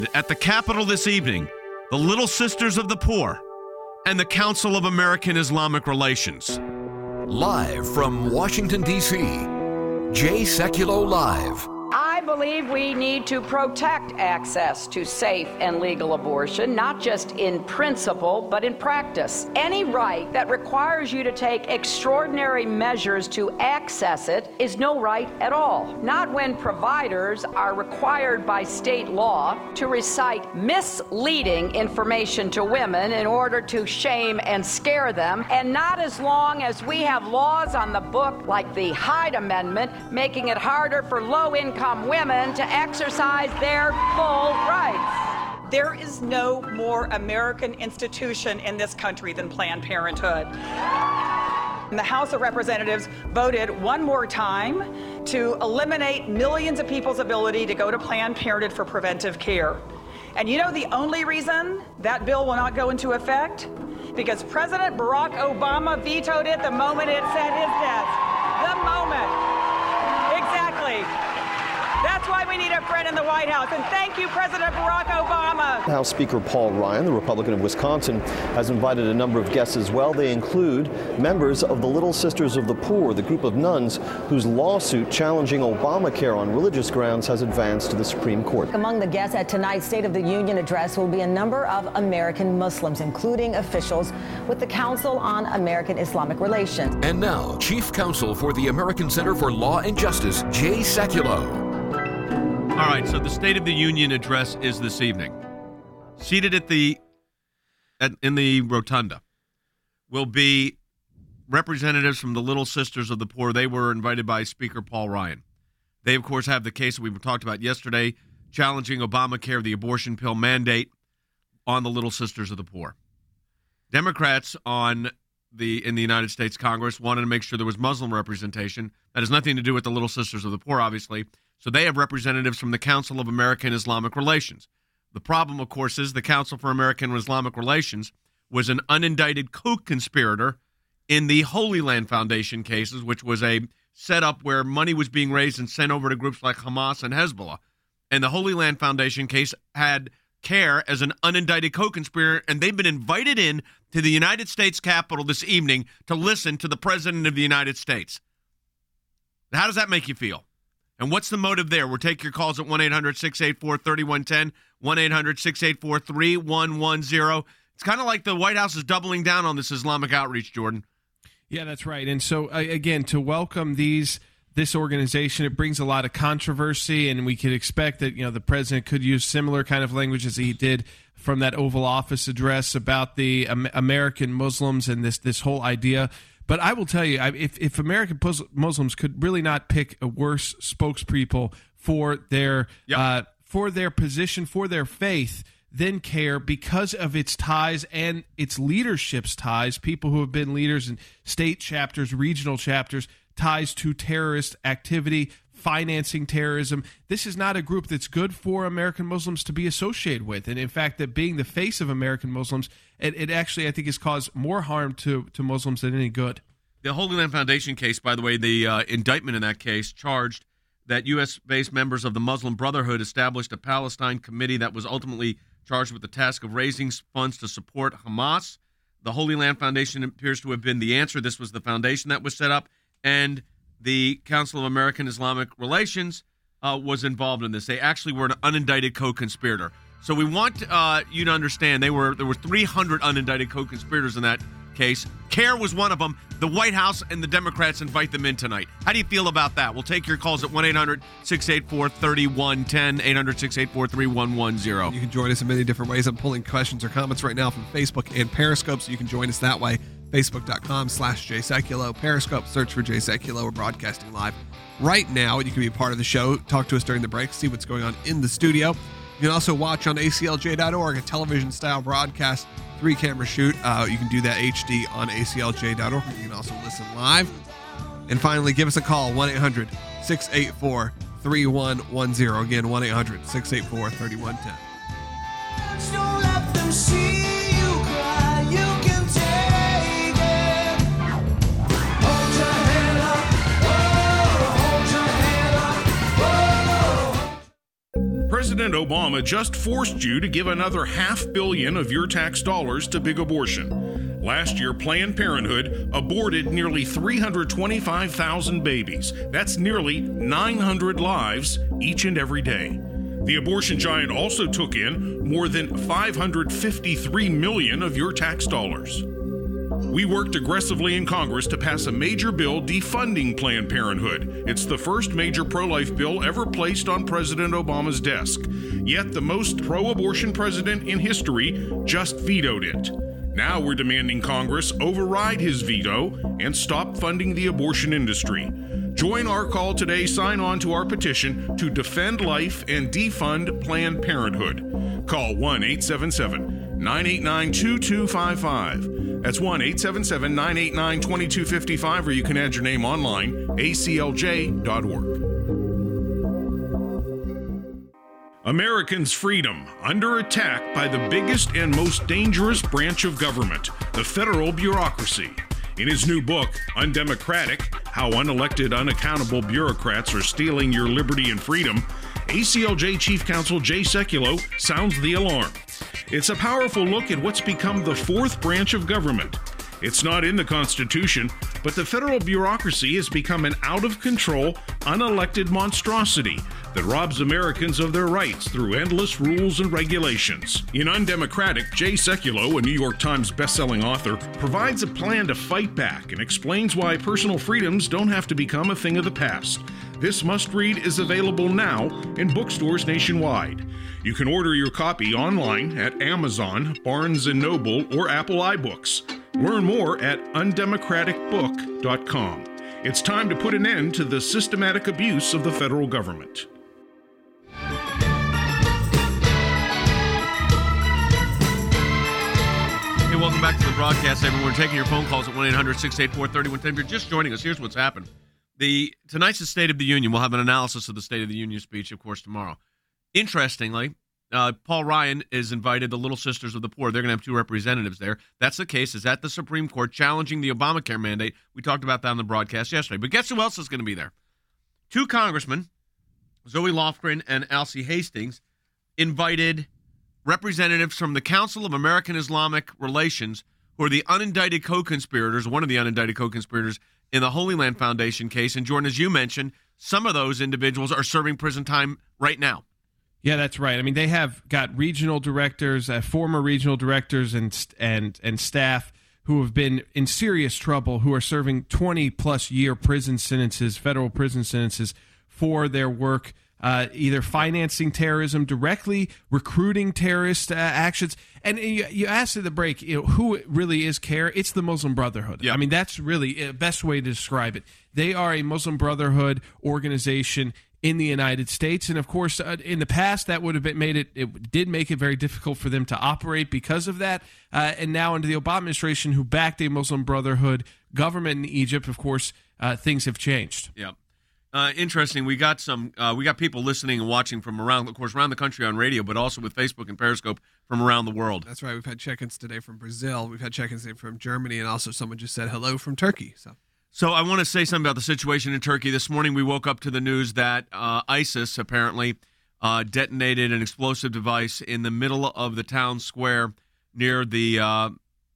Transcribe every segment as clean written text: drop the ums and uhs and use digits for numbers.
At the Capitol this evening, the Little Sisters of the Poor and the Council of American Islamic Relations. Live from Washington, D.C., Jay Sekulow Live. I believe we need to protect access to safe and legal abortion, not just in principle, but in practice. Any right that requires you to take extraordinary measures to access it is no right at all. Not when providers are required by state law to recite misleading information to women in order to shame and scare them, and not as long as we have laws on the book like the Hyde Amendment making it harder for low-income women to exercise their full rights. There is no more American institution in this country than Planned Parenthood. The House of Representatives voted one more time to eliminate millions of people's ability to go to Planned Parenthood for preventive care. And you know the only reason that bill will not go into effect? Because President Barack Obama vetoed it the moment it said his death. The moment. Exactly. That's why we need a friend in the White House. And thank you, President Barack Obama. House Speaker Paul Ryan, the Republican of Wisconsin, has invited a number of guests as well. They include members of the Little Sisters of the Poor, the group of nuns whose lawsuit challenging Obamacare on religious grounds has advanced to the Supreme Court. Among the guests at tonight's State of the Union address will be a number of American Muslims, including officials with the Council on American Islamic Relations. And now, Chief Counsel for the American Center for Law and Justice, Jay Sekulow. All right, so the State of the Union address is this evening. Seated in the rotunda will be representatives from the Little Sisters of the Poor. They were invited by Speaker Paul Ryan. They, of course, have the case that we talked about yesterday, challenging Obamacare, the abortion pill mandate, on the Little Sisters of the Poor. Democrats in the United States Congress wanted to make sure there was Muslim representation. That has nothing to do with the Little Sisters of the Poor, obviously. So they have representatives from the Council of American Islamic Relations. The problem, of course, is the Council for American Islamic Relations was an unindicted co-conspirator in the Holy Land Foundation cases, which was a setup where money was being raised and sent over to groups like Hamas and Hezbollah. And the Holy Land Foundation case had CARE as an unindicted co-conspirator, and they've been invited in to the United States Capitol this evening to listen to the President of the United States. How does that make you feel? And what's the motive there? We'll take your calls at 1-800-684-3110, 1-800-684-3110. It's kind of like the White House is doubling down on this Islamic outreach, Jordan. Yeah, that's right. And so, again, to welcome this organization, it brings a lot of controversy, and we could expect that, the president could use similar kind of language as he did from that Oval Office address about the American Muslims and this whole idea. But I will tell you, if American Muslims could really not pick a worse spokespeople for their position, for their faith, than CARE, because of its ties and its leadership's ties, people who have been leaders in state chapters, regional chapters, ties to terrorist activity, financing terrorism. This is not a group that's good for American Muslims to be associated with. And in fact, that being the face of American Muslims, it actually, I think, has caused more harm to Muslims than any good. The Holy Land Foundation case, by the way, the indictment in that case charged that U.S.-based members of the Muslim Brotherhood established a Palestine committee that was ultimately charged with the task of raising funds to support Hamas. The Holy Land Foundation appears to have been the answer. This was the foundation that was set up, and the Council of American Islamic Relations was involved in this. They actually were an unindicted co-conspirator. So we want you to understand there were 300 unindicted co-conspirators in that case. CARE was one of them. The White House and the Democrats invite them in tonight. How do you feel about that? We'll take your calls at 1-800-684-3110, 800-684-3110. You can join us in many different ways. I'm pulling questions or comments right now from Facebook and Periscope, so you can join us that way. Facebook.com/Jay Sekulow. Periscope, search for Jay Sekulow. We're broadcasting live right now. You can be a part of the show. Talk to us during the break. See what's going on in the studio. You can also watch on ACLJ.org, a television-style broadcast, 3-camera shoot. You can do that HD on ACLJ.org. You can also listen live. And finally, give us a call, 1-800-684-3110. Again, 1-800-684-3110. Don't let them see you cry. You can take it. Hold your head up. Oh, hold your head up. Oh. President Obama just forced you to give another $500 million of your tax dollars to big abortion. Last year, Planned Parenthood aborted nearly 325,000 babies. That's nearly 900 lives each and every day. The abortion giant also took in more than $553 million of your tax dollars. We worked aggressively in Congress to pass a major bill defunding Planned Parenthood. It's the first major pro-life bill ever placed on President Obama's desk. Yet the most pro-abortion president in history just vetoed it. Now we're demanding Congress override his veto and stop funding the abortion industry. Join our call today. Sign on to our petition to defend life and defund Planned Parenthood. Call 1-877-989-2255. That's 1-877-989-2255, or you can add your name online, aclj.org. Americans' freedom under attack by the biggest and most dangerous branch of government, the federal bureaucracy. In his new book, Undemocratic: How Unelected, Unaccountable Bureaucrats Are Stealing Your Liberty and Freedom, ACLJ Chief Counsel Jay Sekulow sounds the alarm. It's a powerful look at what's become the fourth branch of government. It's not in the Constitution, but the federal bureaucracy has become an out-of-control, unelected monstrosity that robs Americans of their rights through endless rules and regulations. In Undemocratic, Jay Sekulow, a New York Times bestselling author, provides a plan to fight back and explains why personal freedoms don't have to become a thing of the past. This must-read is available now in bookstores nationwide. You can order your copy online at Amazon, Barnes & Noble, or Apple iBooks. Learn more at undemocraticbook.com. It's time to put an end to the systematic abuse of the federal government. Hey, welcome back to the broadcast, everyone. We're taking your phone calls at 1-800-684-3110. If you're just joining us, here's what's happened. Tonight's the State of the Union. We'll have an analysis of the State of the Union speech, of course, tomorrow. Interestingly, Paul Ryan is invited, the Little Sisters of the Poor. They're going to have two representatives there. That's the case. Is at the Supreme Court challenging the Obamacare mandate. We talked about that on the broadcast yesterday. But guess who else is going to be there? Two congressmen, Zoe Lofgren and Alcee Hastings, invited representatives from the Council of American Islamic Relations, who are the unindicted co-conspirators, one of the unindicted co-conspirators in the Holy Land Foundation case. And Jordan, as you mentioned, some of those individuals are serving prison time right now. Yeah, that's right. I mean, they have got regional directors, former regional directors and staff who have been in serious trouble, who are serving 20-plus year prison sentences, federal prison sentences, for their work, either financing terrorism directly, recruiting terrorist actions. And you asked at the break, who really is CAIR? It's the Muslim Brotherhood. Yep. I mean, that's really the best way to describe it. They are a Muslim Brotherhood organization in the United States. And of course, in the past, that would have it did make it very difficult for them to operate because of that. And now under the Obama administration, who backed a Muslim Brotherhood government in Egypt, of course, things have changed. Yeah. Interesting. We got people listening and watching from around the country on radio, but also with Facebook and Periscope from around the world. That's right. We've had check-ins today from Brazil. We've had check-ins today from Germany, and also someone just said hello from Turkey. So I want to say something about the situation in Turkey. This morning we woke up to the news that ISIS apparently detonated an explosive device in the middle of the town square near the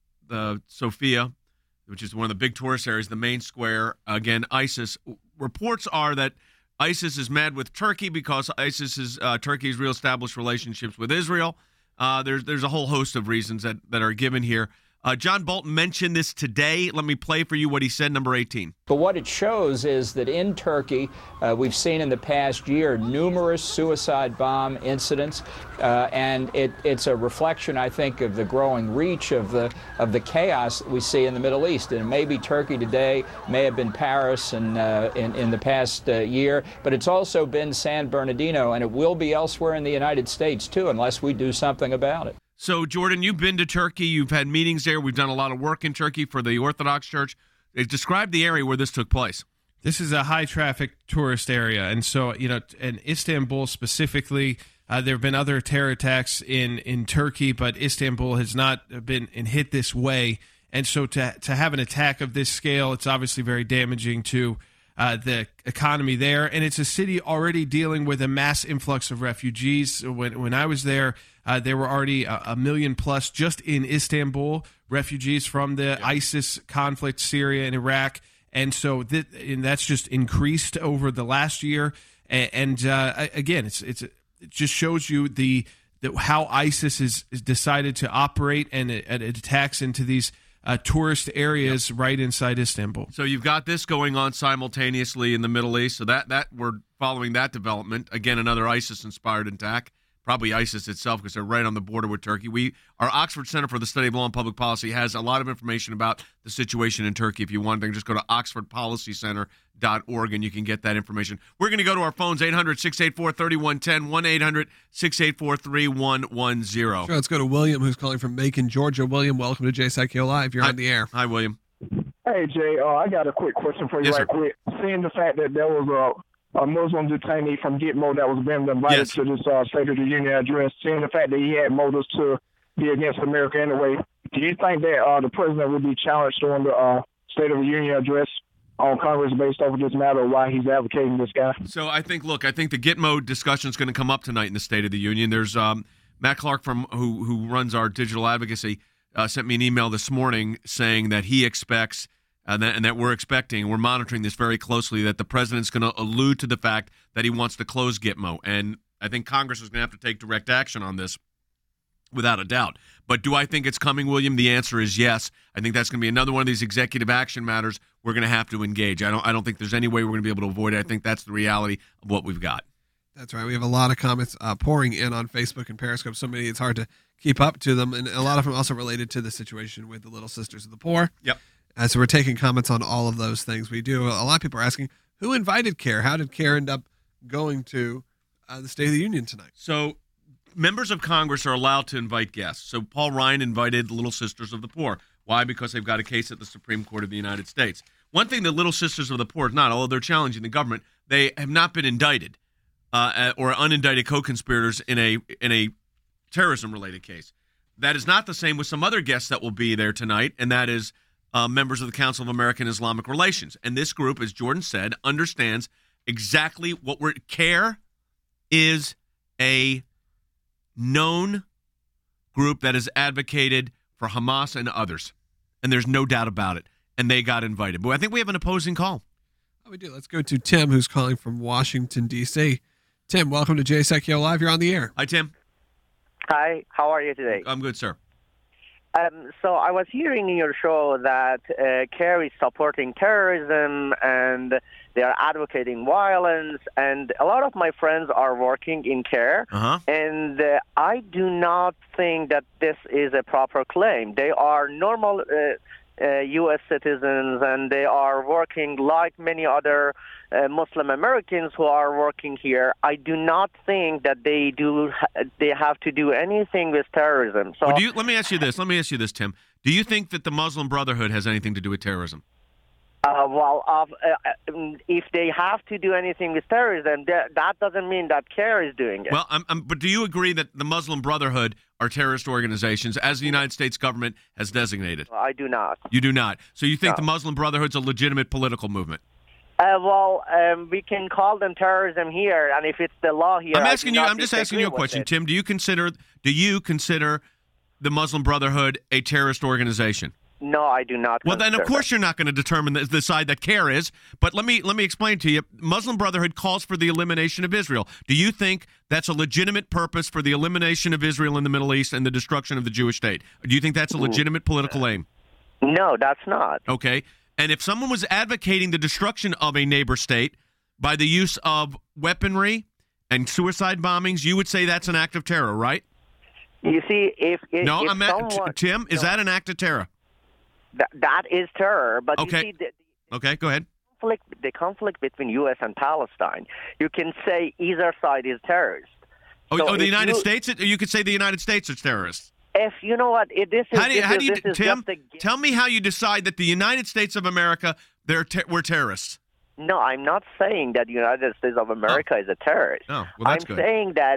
Sofia, which is one of the big tourist areas, the main square. Again, ISIS. Reports are that ISIS is mad with Turkey because Turkey's reestablished relationships with Israel. There's a whole host of reasons that are given here. John Bolton mentioned this today. Let me play for you what he said, number 18. But what it shows is that in Turkey, we've seen in the past year numerous suicide bomb incidents, and it's a reflection, I think, of the growing reach of the chaos that we see in the Middle East. And maybe Turkey today may have been Paris in the past year, but it's also been San Bernardino, and it will be elsewhere in the United States, too, unless we do something about it. So, Jordan, you've been to Turkey. You've had meetings there. We've done a lot of work in Turkey for the Orthodox Church. Describe the area where this took place. This is a high-traffic tourist area. And so, in Istanbul specifically, there have been other terror attacks in Turkey, but Istanbul has not been hit this way. And so to have an attack of this scale, it's obviously very damaging to the economy there. And it's a city already dealing with a mass influx of refugees. When I was there were already a million plus just in Istanbul, refugees from the ISIS conflict, Syria and Iraq. And so and that's just increased over the last year. And again, it just shows you how ISIS is decided to operate, and it attacks into these tourist areas right inside Istanbul. So you've got this going on simultaneously in the Middle East. So that we're following that development. Again, another ISIS-inspired attack. Probably ISIS itself, because they're right on the border with Turkey. Our Oxford Center for the Study of Law and Public Policy has a lot of information about the situation in Turkey. If you want to, just go to oxfordpolicycenter.org and you can get that information. We're going to go to our phones, 800-684-3110, 1-800-684-3110. Sure, let's go to William, who's calling from Macon, Georgia. William, welcome to JSACO Live. You're on the air. Hi, William. Hey, Jay, I got a quick question for you quick. Seeing the fact that there was a Muslim detainee from Gitmo that was being invited to this State of the Union address, seeing the fact that he had motives to be against America anyway, do you think that the president would be challenged during the State of the Union address on Congress based off of this matter of why he's advocating this guy? So I think the Gitmo discussion is going to come up tonight in the State of the Union. There's Matt Clark who runs our digital advocacy sent me an email this morning saying that he expects and that we're monitoring this very closely, that the president's going to allude to the fact that he wants to close Gitmo. And I think Congress is going to have to take direct action on this without a doubt. But do I think it's coming, William? The answer is yes. I think that's going to be another one of these executive action matters we're going to have to engage. I don't think there's any way we're going to be able to avoid it. I think that's the reality of what we've got. That's right. We have a lot of comments pouring in on Facebook and Periscope. So many it's hard to keep up to them. And a lot of them also related to the situation with the Little Sisters of the Poor. Yep. So we're taking comments on all of those things. A lot of people are asking, who invited CARE? How did CARE end up going to the State of the Union tonight? So members of Congress are allowed to invite guests. So Paul Ryan invited the Little Sisters of the Poor. Why? Because they've got a case at the Supreme Court of the United States. One thing the Little Sisters of the Poor is not, although they're challenging the government, they have not been indicted or unindicted co-conspirators in a terrorism-related case. That is not the same with some other guests that will be there tonight, and that is members of the Council of American Islamic Relations. And this group, as Jordan said, understands exactly what CARE is a known group that has advocated for Hamas and others. And there's no doubt about it. And they got invited. But I think we have an opposing call. Oh, we do. Let's go to Tim, who's calling from Washington, D.C. Tim, welcome to JSACO Live. You're on the air. Hi, Tim. Hi, how are you today? I'm good, sir. So I was hearing in your show that CARE is supporting terrorism and they are advocating violence, and a lot of my friends are working in CARE, and I do not think that this is a proper claim. They are normal U.S. citizens, and they are working like many other Muslim Americans who are working here. I do not think that they have to do anything with terrorism. So let me ask you this, Tim. Do you think that the Muslim Brotherhood has anything to do with terrorism? If they have to do anything with terrorism, that doesn't mean that CARE is doing it. Well, but do you agree that the Muslim Brotherhood are terrorist organizations, as the United States government has designated? I do not. You do not. So you think the Muslim Brotherhood's a legitimate political movement? We can call them terrorism here, and if it's the law here, I'm just asking you a question, Tim. Do you consider the Muslim Brotherhood a terrorist organization? No, I do not. Well, then, of course, you're not going to decide that CARE is. But let me explain to you. Muslim Brotherhood calls for the elimination of Israel. Do you think that's a legitimate purpose for the elimination of Israel in the Middle East and the destruction of the Jewish state? Or do you think that's a legitimate political aim? No, that's not. Okay. And if someone was advocating the destruction of a neighbor state by the use of weaponry and suicide bombings, you would say that's an act of terror, right? You see, Tim, is that an act of terror? That is terror, but okay. You see, okay, go ahead. The conflict between U.S. and Palestine, you can say either side is terrorist. The United States? You could say the United States is terrorists. If you know what, Tim, tell me how you decide that the United States of America we're terrorists. No, I'm not saying that the United States of America is a terrorist. Oh, well, that's I'm saying that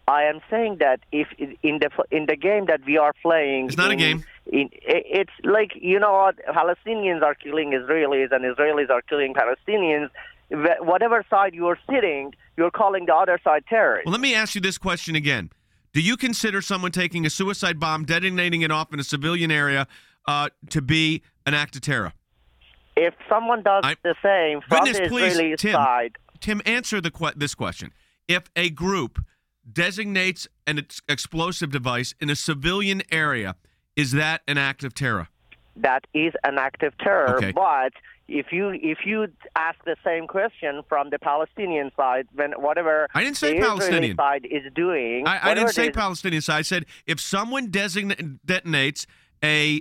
I am saying that if in the game that we are playing, it's not a game. It's like, you know what, Palestinians are killing Israelis and Israelis are killing Palestinians. Whatever side you're sitting, you're calling the other side terrorist. Well, let me ask you this question again. Do you consider someone taking a suicide bomb, detonating it off in a civilian area to be an act of terror? If someone does the same from the Israeli side... Tim, answer this question. If a group designates an explosive device in a civilian area, is that an act of terror? That is an act of terror, okay. But if you ask the same question from the Palestinian side, when whatever I didn't say the Palestinian Israeli side is doing... I didn't say Palestinian side. I said if someone detonates a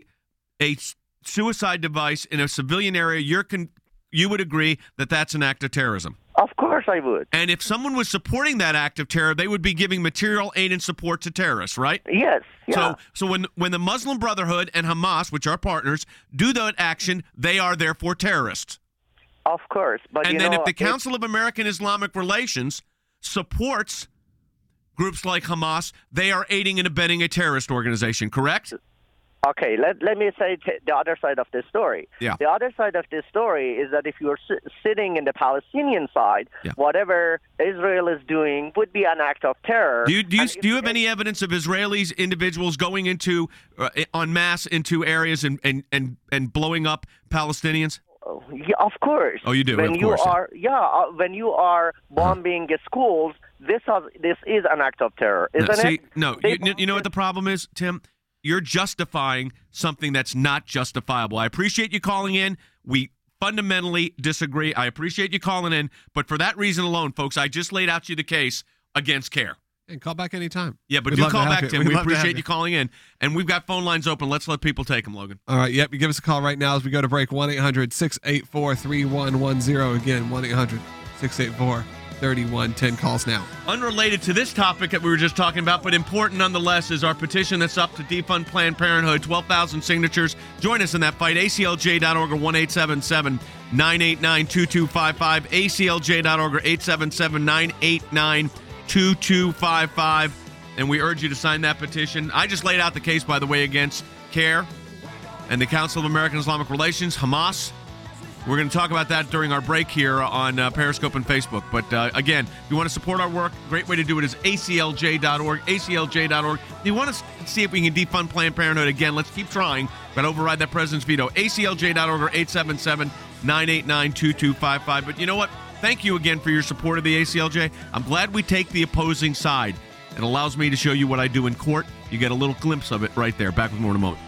suicide device in a civilian area, you would agree that that's an act of terrorism. Of course I would. And if someone was supporting that act of terror, they would be giving material aid and support to terrorists, right? Yes. Yeah. So when the Muslim Brotherhood and Hamas, which are partners, do that action, they are therefore terrorists. Of course. But and then if the Council of American Islamic Relations supports groups like Hamas, they are aiding and abetting a terrorist organization, correct? Okay, let me say the other side of the story. Yeah. The other side of the story is that if you're sitting in the Palestinian side, whatever Israel is doing would be an act of terror. Do you have any evidence of Israelis, individuals going into en masse into areas and blowing up Palestinians? Yeah, of course. Oh, you do. When of course. When you are bombing schools, this is an act of terror, isn't it? No, you know what the problem is, Tim? You're justifying something that's not justifiable. I appreciate you calling in. We fundamentally disagree. I appreciate you calling in. But for that reason alone, folks, I just laid out to you the case against CARE. And call back anytime. Yeah, but do call back, Tim. We appreciate you calling in. And we've got phone lines open. Let's let people take them, Logan. All right, yep. You give us a call right now as we go to break. 1-800-684-3110. Again, 1-800-684-3110. Calls now. Unrelated to this topic that we were just talking about, but important nonetheless, is our petition that's up to defund Planned Parenthood. 12,000 signatures. Join us in that fight. ACLJ.org or 1-877-989-2255. ACLJ.org or 877-989-2255. And we urge you to sign that petition. I just laid out the case, by the way, against CARE and the Council of American Islamic Relations, Hamas. We're going to talk about that during our break here on Periscope and Facebook. But again, if you want to support our work, great way to do it is ACLJ.org, ACLJ.org. If you want to see if we can defund Planned Parenthood, again, let's keep trying. Got to override that president's veto. ACLJ.org or 877-989-2255. But you know what? Thank you again for your support of the ACLJ. I'm glad we take the opposing side. It allows me to show you what I do in court. You get a little glimpse of it right there. Back with more in a moment.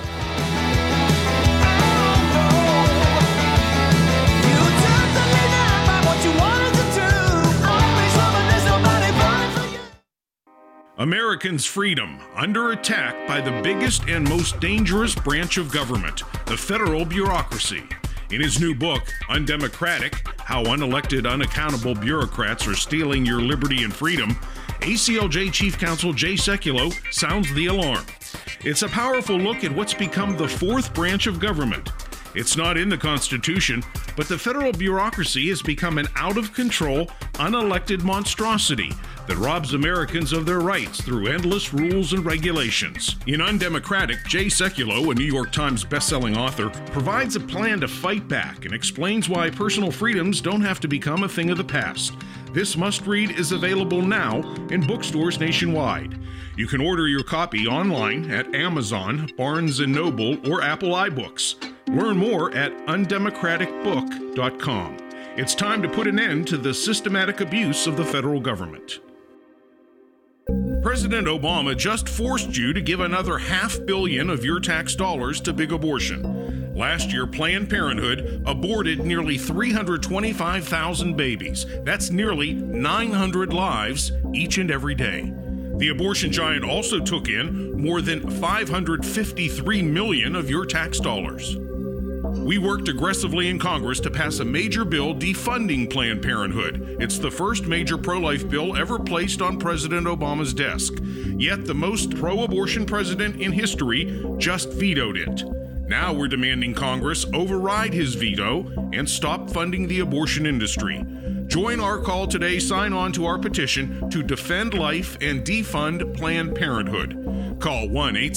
Americans' freedom under attack by the biggest and most dangerous branch of government, the federal bureaucracy. In his new book, Undemocratic: How Unelected, Unaccountable Bureaucrats Are Stealing Your Liberty and Freedom, ACLJ Chief Counsel Jay Sekulow sounds the alarm. It's a powerful look at what's become the fourth branch of government. It's not in the Constitution, but the federal bureaucracy has become an out-of-control, unelected monstrosity that robs Americans of their rights through endless rules and regulations. In Undemocratic, Jay Sekulow, a New York Times bestselling author, provides a plan to fight back and explains why personal freedoms don't have to become a thing of the past. This must-read is available now in bookstores nationwide. You can order your copy online at Amazon, Barnes & Noble, or Apple iBooks. Learn more at undemocraticbook.com. It's time to put an end to the systematic abuse of the federal government. President Obama just forced you to give another $500 million of your tax dollars to big abortion. Last year, Planned Parenthood aborted nearly 325,000 babies. That's nearly 900 lives each and every day. The abortion giant also took in more than $553 million of your tax dollars. We worked aggressively in Congress to pass a major bill defunding Planned Parenthood. It's the first major pro-life bill ever placed on President Obama's desk. Yet the most pro-abortion president in history just vetoed it. Now we're demanding Congress override his veto and stop funding the abortion industry. Join our call today. Sign on to our petition to defend life and defund Planned Parenthood. Call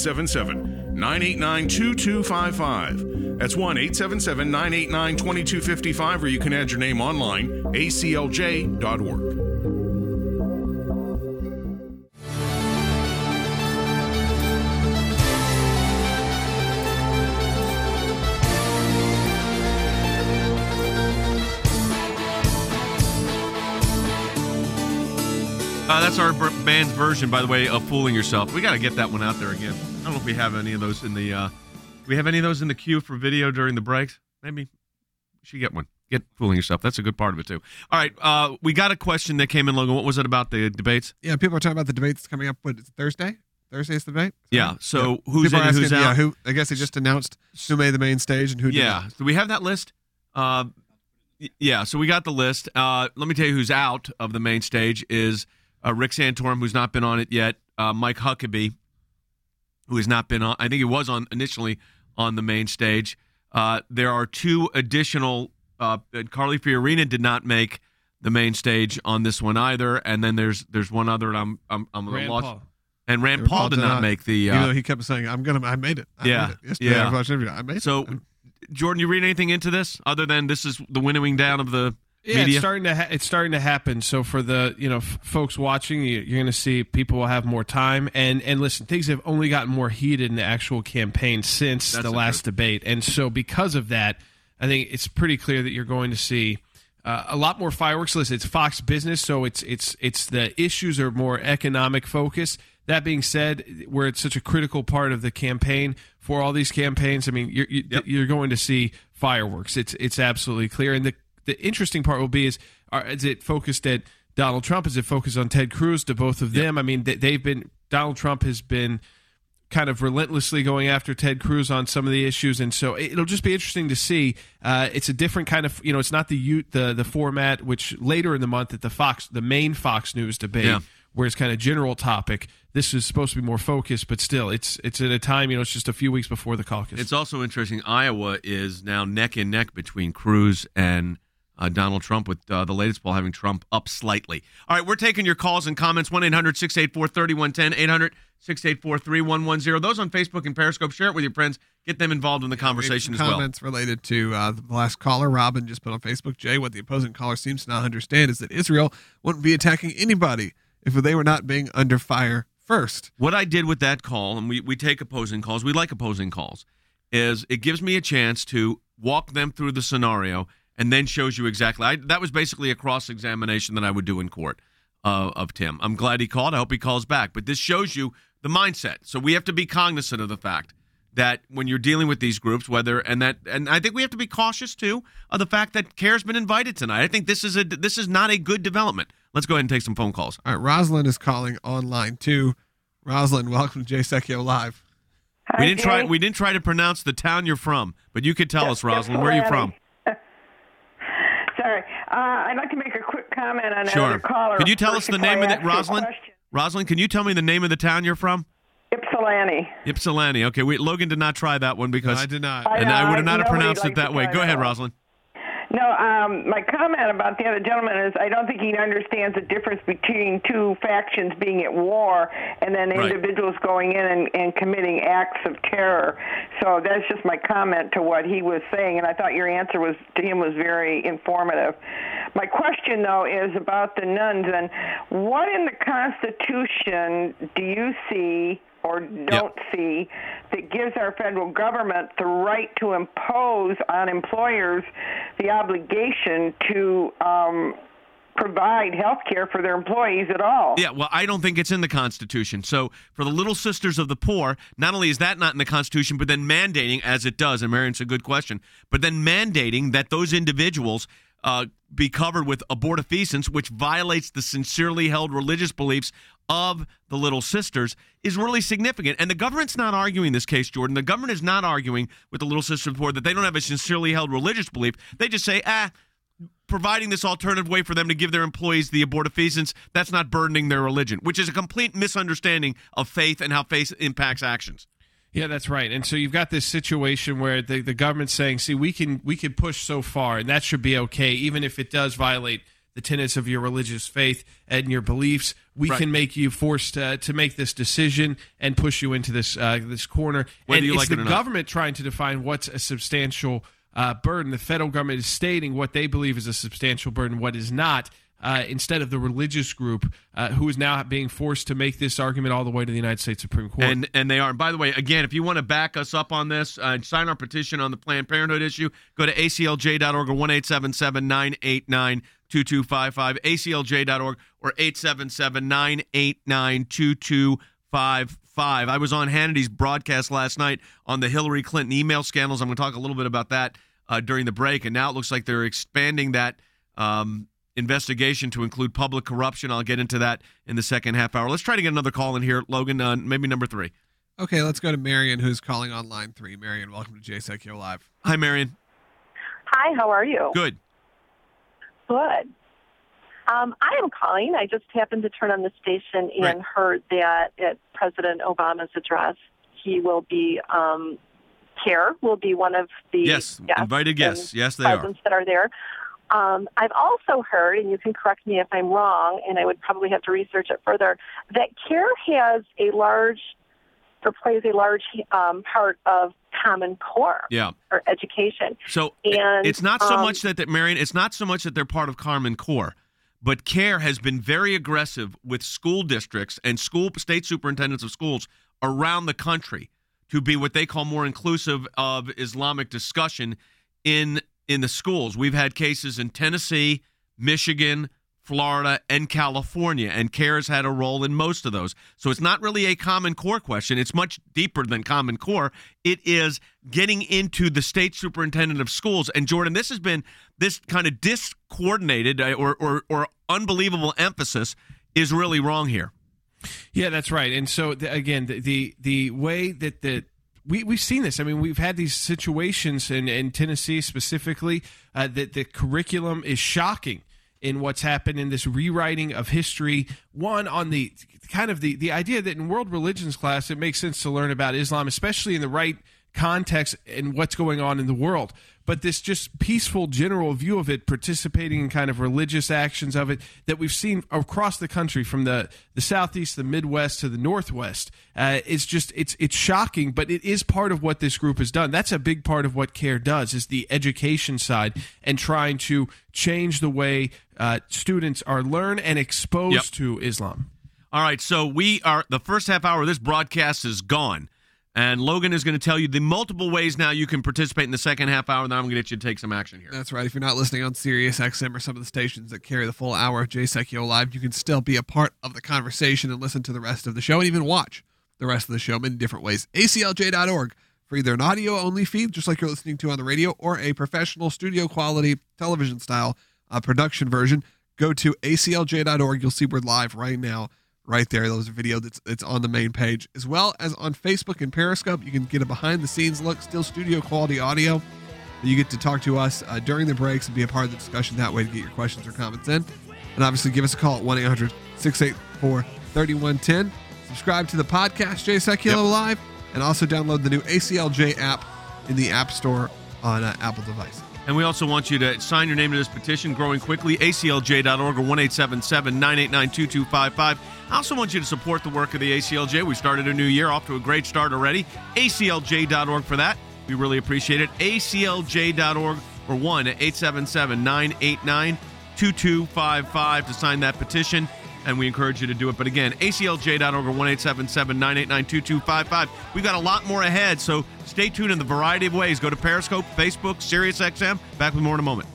1-877-989-2255. That's 1-877-989-2255, or you can add your name online, aclj.org. That's our band's version, by the way, of "Fooling Yourself." We got to get that one out there again. I don't know if we have any of those in the. Do we have any of those in the queue for video during the breaks? Maybe we should get one. Get "Fooling Yourself." That's a good part of it too. All right, we got a question that came in, Logan. What was it about the debates? Yeah, people are talking about the debate that's coming up. What is it, Thursday? Thursday's the debate. Yeah. So who's in, who's out? Yeah, who? I guess they just announced who made the main stage and who did not. Do we have that list? Yeah. So we got the list. Let me tell you who's out of the main stage is. Rick Santorum, who's not been on it yet. Mike Huckabee, who has not been on. I think he was on initially on the main stage. There are two additional. Carly Fiorina did not make the main stage on this one either. And then there's one other. I'm Rand lost. Paul. And Rand Paul did not make the. Even though he kept saying, "I made it." I made it. Yesterday I watched interview. I made it. So, Jordan, you read anything into this other than this is the winnowing down of the. Yeah, media? it's starting to happen. So for the folks watching, you're going to see people will have more time. And listen, things have only gotten more heated in the actual campaign since the last debate. And so because of that, I think it's pretty clear that you're going to see a lot more fireworks. Listen, it's Fox Business, so it's the issues are more economic focused. That being said, where it's such a critical part of the campaign for all these campaigns, I mean, you're going to see fireworks. It's absolutely clear. And the interesting part will be is it focused at Donald Trump? Is it focused on Ted Cruz? To both of them? I mean, Donald Trump has been kind of relentlessly going after Ted Cruz on some of the issues, and so it'll just be interesting to see. It's a different kind of, it's not the format which later in the month at the main Fox News debate, where it's kind of general topic. This is supposed to be more focused, but still, it's at a time, it's just a few weeks before the caucus. It's also interesting. Iowa is now neck and neck between Cruz and Donald Trump, with the latest poll having Trump up slightly. All right, we're taking your calls and comments. 1-800-684-3110, 800-684-3110. Those on Facebook and Periscope, share it with your friends. Get them involved in the conversation as well. Comments related to the last caller, Robin, just put on Facebook. Jay, what the opposing caller seems to not understand is that Israel wouldn't be attacking anybody if they were not being under fire first. What I did with that call, and we take opposing calls, we like opposing calls, is it gives me a chance to walk them through the scenario and then shows you exactly. That was basically a cross-examination that I would do in court of Tim. I'm glad he called. I hope he calls back. But this shows you the mindset. So we have to be cognizant of the fact that when you're dealing with these groups, and I think we have to be cautious too of the fact that CARE's been invited tonight. I think this is not a good development. Let's go ahead and take some phone calls. All right, Rosalind is calling online too. Rosalind, welcome to Jay Secchio Live. Hi, we didn't try to pronounce the town you're from, but you could tell us, Rosalind. Where are you from? Sorry. I'd like to make a quick comment on another caller. Could you tell us the name of it, Rosalind? Rosalind, can you tell me the name of the town you're from? Ypsilanti. Ypsilanti. Okay, Logan did not try that one because I did not. And I would have not pronounced it that way. Go ahead, Rosalind. No, my comment about the other gentleman is I don't think he understands the difference between two factions being at war and then individuals going in and committing acts of terror. So that's just my comment to what he was saying, and I thought your answer to him was very informative. My question, though, is about the nuns, and what in the Constitution do you see or don't see that gives our federal government the right to impose on employers the obligation to provide health care for their employees at all? Yeah, well, I don't think it's in the Constitution. So for the Little Sisters of the Poor, not only is that not in the Constitution, but then mandating, as it does, and Marion's a good question, but then mandating that those individuals be covered with abortifacient, which violates the sincerely held religious beliefs of the Little Sisters, is really significant. And the government's not arguing this case, Jordan. The government is not arguing with the Little Sisters of the Poor that they don't have a sincerely held religious belief. They just say, providing this alternative way for them to give their employees the abortifacient, that's not burdening their religion, which is a complete misunderstanding of faith and how faith impacts actions. Yeah, that's right. And so you've got this situation where the government's saying, see, we can push so far, and that should be okay, even if it does violate the tenets of your religious faith and your beliefs, we can make you forced to make this decision and push you into this this corner. Whether and you it's like the it or not. government trying to define what's a substantial burden. The federal government is stating what they believe is a substantial burden, what is not, instead of the religious group who is now being forced to make this argument all the way to the United States Supreme Court. And they are. And by the way, again, if you want to back us up on this and sign our petition on the Planned Parenthood issue, go to aclj.org or 1-877-989-2255, aclj.org or 877-989-2255. I was on Hannity's broadcast last night on the Hillary Clinton email scandals. I'm going to talk a little bit about that during the break. And now it looks like they're expanding that investigation to include public corruption. I'll get into that in the second half hour. Let's try to get another call in here, Logan, maybe number 3. Okay, let's go to Marion, who's calling on line 3. Marion, welcome to JSECU Live. Hi, Marion. Hi, how are you? Good. Good. I am calling. I just happened to turn on the station and heard that at President Obama's address, he will be, CARE will be one of the invited guests. Yes, they presents that are there. I've also heard, and you can correct me if I'm wrong, and I would probably have to research it further, that CARE has plays a large part of Common Core or education. So and, it's not so much that Marion, it's not so much that they're part of Common Core, but CARE has been very aggressive with school districts and state superintendents of schools around the country to be what they call more inclusive of Islamic discussion in the schools. We've had cases in Tennessee, Michigan, Florida, and California, and CARE has had a role in most of those. So it's not really a Common Core question. It's much deeper than Common Core. It is getting into the state superintendent of schools. And Jordan, this has been this kind of discoordinated or unbelievable emphasis is really wrong here. Yeah, that's right. And so again, the way that we've seen this. I mean, we've had these situations in Tennessee specifically that the curriculum is shocking in what's happened in this rewriting of history. One, on the kind of the idea that in world religions class, it makes sense to learn about Islam, especially in the right context and what's going on in the world. But this just peaceful general view of it, participating in kind of religious actions of it that we've seen across the country from the Southeast, the Midwest to the Northwest, it's shocking, but it is part of what this group has done. That's a big part of what CARE does, is the education side and trying to change the way students are learned and exposed to Islam. All right, so the first half hour of this broadcast is gone. And Logan is going to tell you the multiple ways now you can participate in the second half hour. Now I'm going to get you to take some action here. That's right. If you're not listening on Sirius XM or some of the stations that carry the full hour of JSECU Live, you can still be a part of the conversation and listen to the rest of the show and even watch the rest of the show in different ways. ACLJ.org for either an audio-only feed, just like you're listening to on the radio, or a professional studio-quality television-style production version. Go to ACLJ.org. You'll see we're live right now. Right there, there's a video that's on the main page, as well as on Facebook and Periscope. You can get a behind-the-scenes look, still studio-quality audio. You get to talk to us during the breaks and be a part of the discussion that way to get your questions or comments in. And obviously, give us a call at 1-800-684-3110. Subscribe to the podcast, JSECU Live, and also download the new ACLJ app in the App Store on Apple devices. And we also want you to sign your name to this petition growing quickly, aclj.org or 1-877-989-2255. I also want you to support the work of the ACLJ. We started a new year, off to a great start already. aclj.org for that. We really appreciate it. aclj.org or 1-877-989-2255 to sign that petition. And we encourage you to do it. But again, aclj.org or 1-877-989-2255. We've got a lot more ahead, so stay tuned in the variety of ways. Go to Periscope, Facebook, SiriusXM. Back with more in a moment.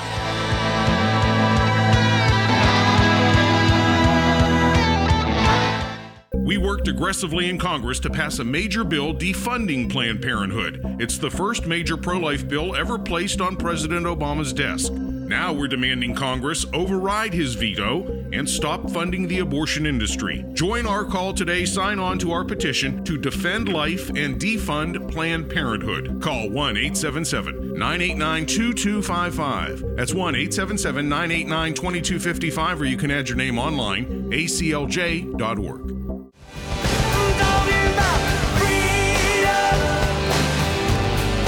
We worked aggressively in Congress to pass a major bill defunding Planned Parenthood. It's the first major pro-life bill ever placed on President Obama's desk. Now we're demanding Congress override his veto and stop funding the abortion industry. Join our call today. Sign on to our petition to defend life and defund Planned Parenthood. Call 1-877-989-2255. That's 1-877-989-2255, or you can add your name online, aclj.org.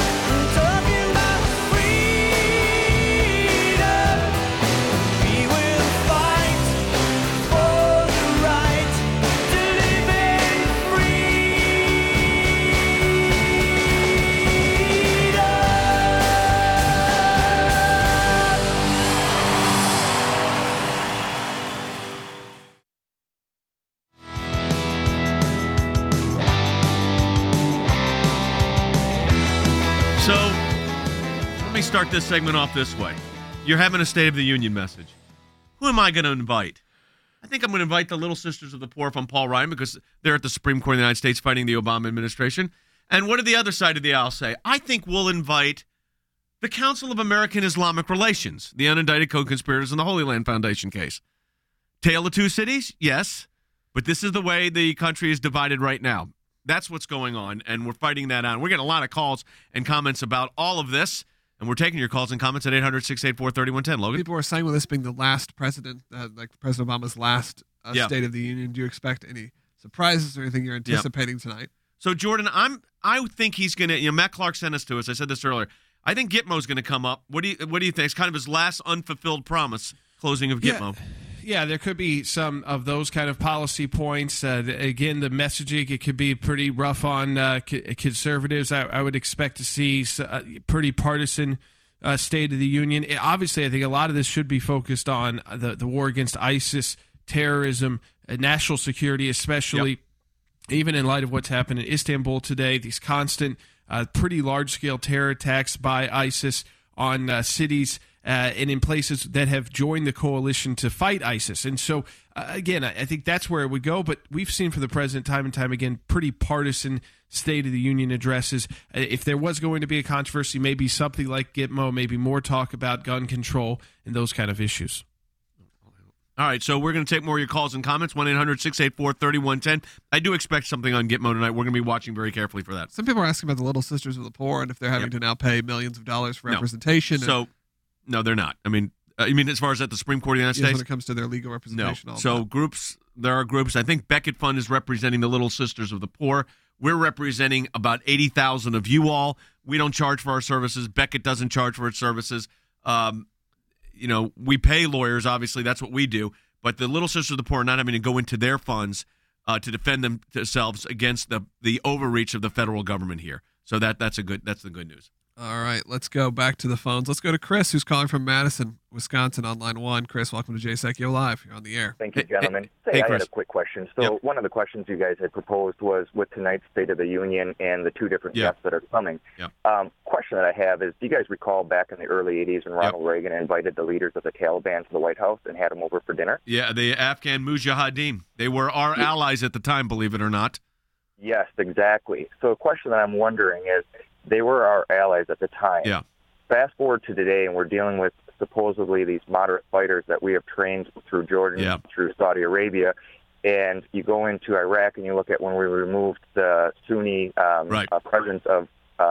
We will So, let me start this segment off this way. You're having a State of the Union message. Who am I going to invite? I think I'm going to invite the Little Sisters of the Poor from Paul Ryan because they're at the Supreme Court of the United States fighting the Obama administration. And what did the other side of the aisle say? I think we'll invite the Council of American Islamic Relations, the unindicted co-conspirators in the Holy Land Foundation case. Tale of two cities? Yes. But this is the way the country is divided right now. That's what's going on, and we're fighting that out. We're getting a lot of calls and comments about all of this, and we're taking your calls and comments at 800-684-3110. Logan? People are saying with this being the last president, like President Obama's last State of the Union, do you expect any surprises or anything you're anticipating tonight? So, Jordan, I think he's going to, Matt Clark sent us to us. I said this earlier. I think Gitmo's going to come up. What do you think? It's kind of his last unfulfilled promise, closing of Gitmo. Yeah, there could be some of those kind of policy points. Again, the messaging, it could be pretty rough on conservatives. I would expect to see a pretty partisan State of the Union. Obviously, I think a lot of this should be focused on the war against ISIS, terrorism, national security, especially even in light of what's happened in Istanbul today, these constant, pretty large-scale terror attacks by ISIS on cities and in places that have joined the coalition to fight ISIS. And so, again, I think that's where it would go. But we've seen from the president time and time again pretty partisan State of the Union addresses. If there was going to be a controversy, maybe something like Gitmo, maybe more talk about gun control and those kind of issues. All right, so we're going to take more of your calls and comments, 1-800-684-3110. I do expect something on Gitmo tonight. We're going to be watching very carefully for that. Some people are asking about the Little Sisters of the Poor and if they're having to now pay millions of dollars for representation. No, they're not. I mean, you mean as far as at the Supreme Court of the United States? When it comes to their legal representation. No. So there are groups. I think Beckett Fund is representing the Little Sisters of the Poor. We're representing about 80,000 of you all. We don't charge for our services. Beckett doesn't charge for its services. We pay lawyers, obviously. That's what we do. But the Little Sisters of the Poor are not having to go into their funds to defend themselves against the overreach of the federal government here. So that's the good news. All right, let's go back to the phones. Let's go to Chris, who's calling from Madison, Wisconsin, on line 1. Chris, welcome to Jay Sekulow Live. You're on the air. Thank you, gentlemen. Hey, I had a quick question. So one of the questions you guys had proposed was with tonight's State of the Union and the two different guests that are coming. Question that I have is, do you guys recall back in the early 80s when Ronald Reagan invited the leaders of the Taliban to the White House and had them over for dinner? Yeah, the Afghan Mujahideen. They were our allies at the time, believe it or not. Yes, exactly. So a question that I'm wondering is, they were our allies at the time. Yeah. Fast forward to today, and we're dealing with supposedly these moderate fighters that we have trained through Jordan, through Saudi Arabia, and you go into Iraq and you look at when we removed the Sunni presence of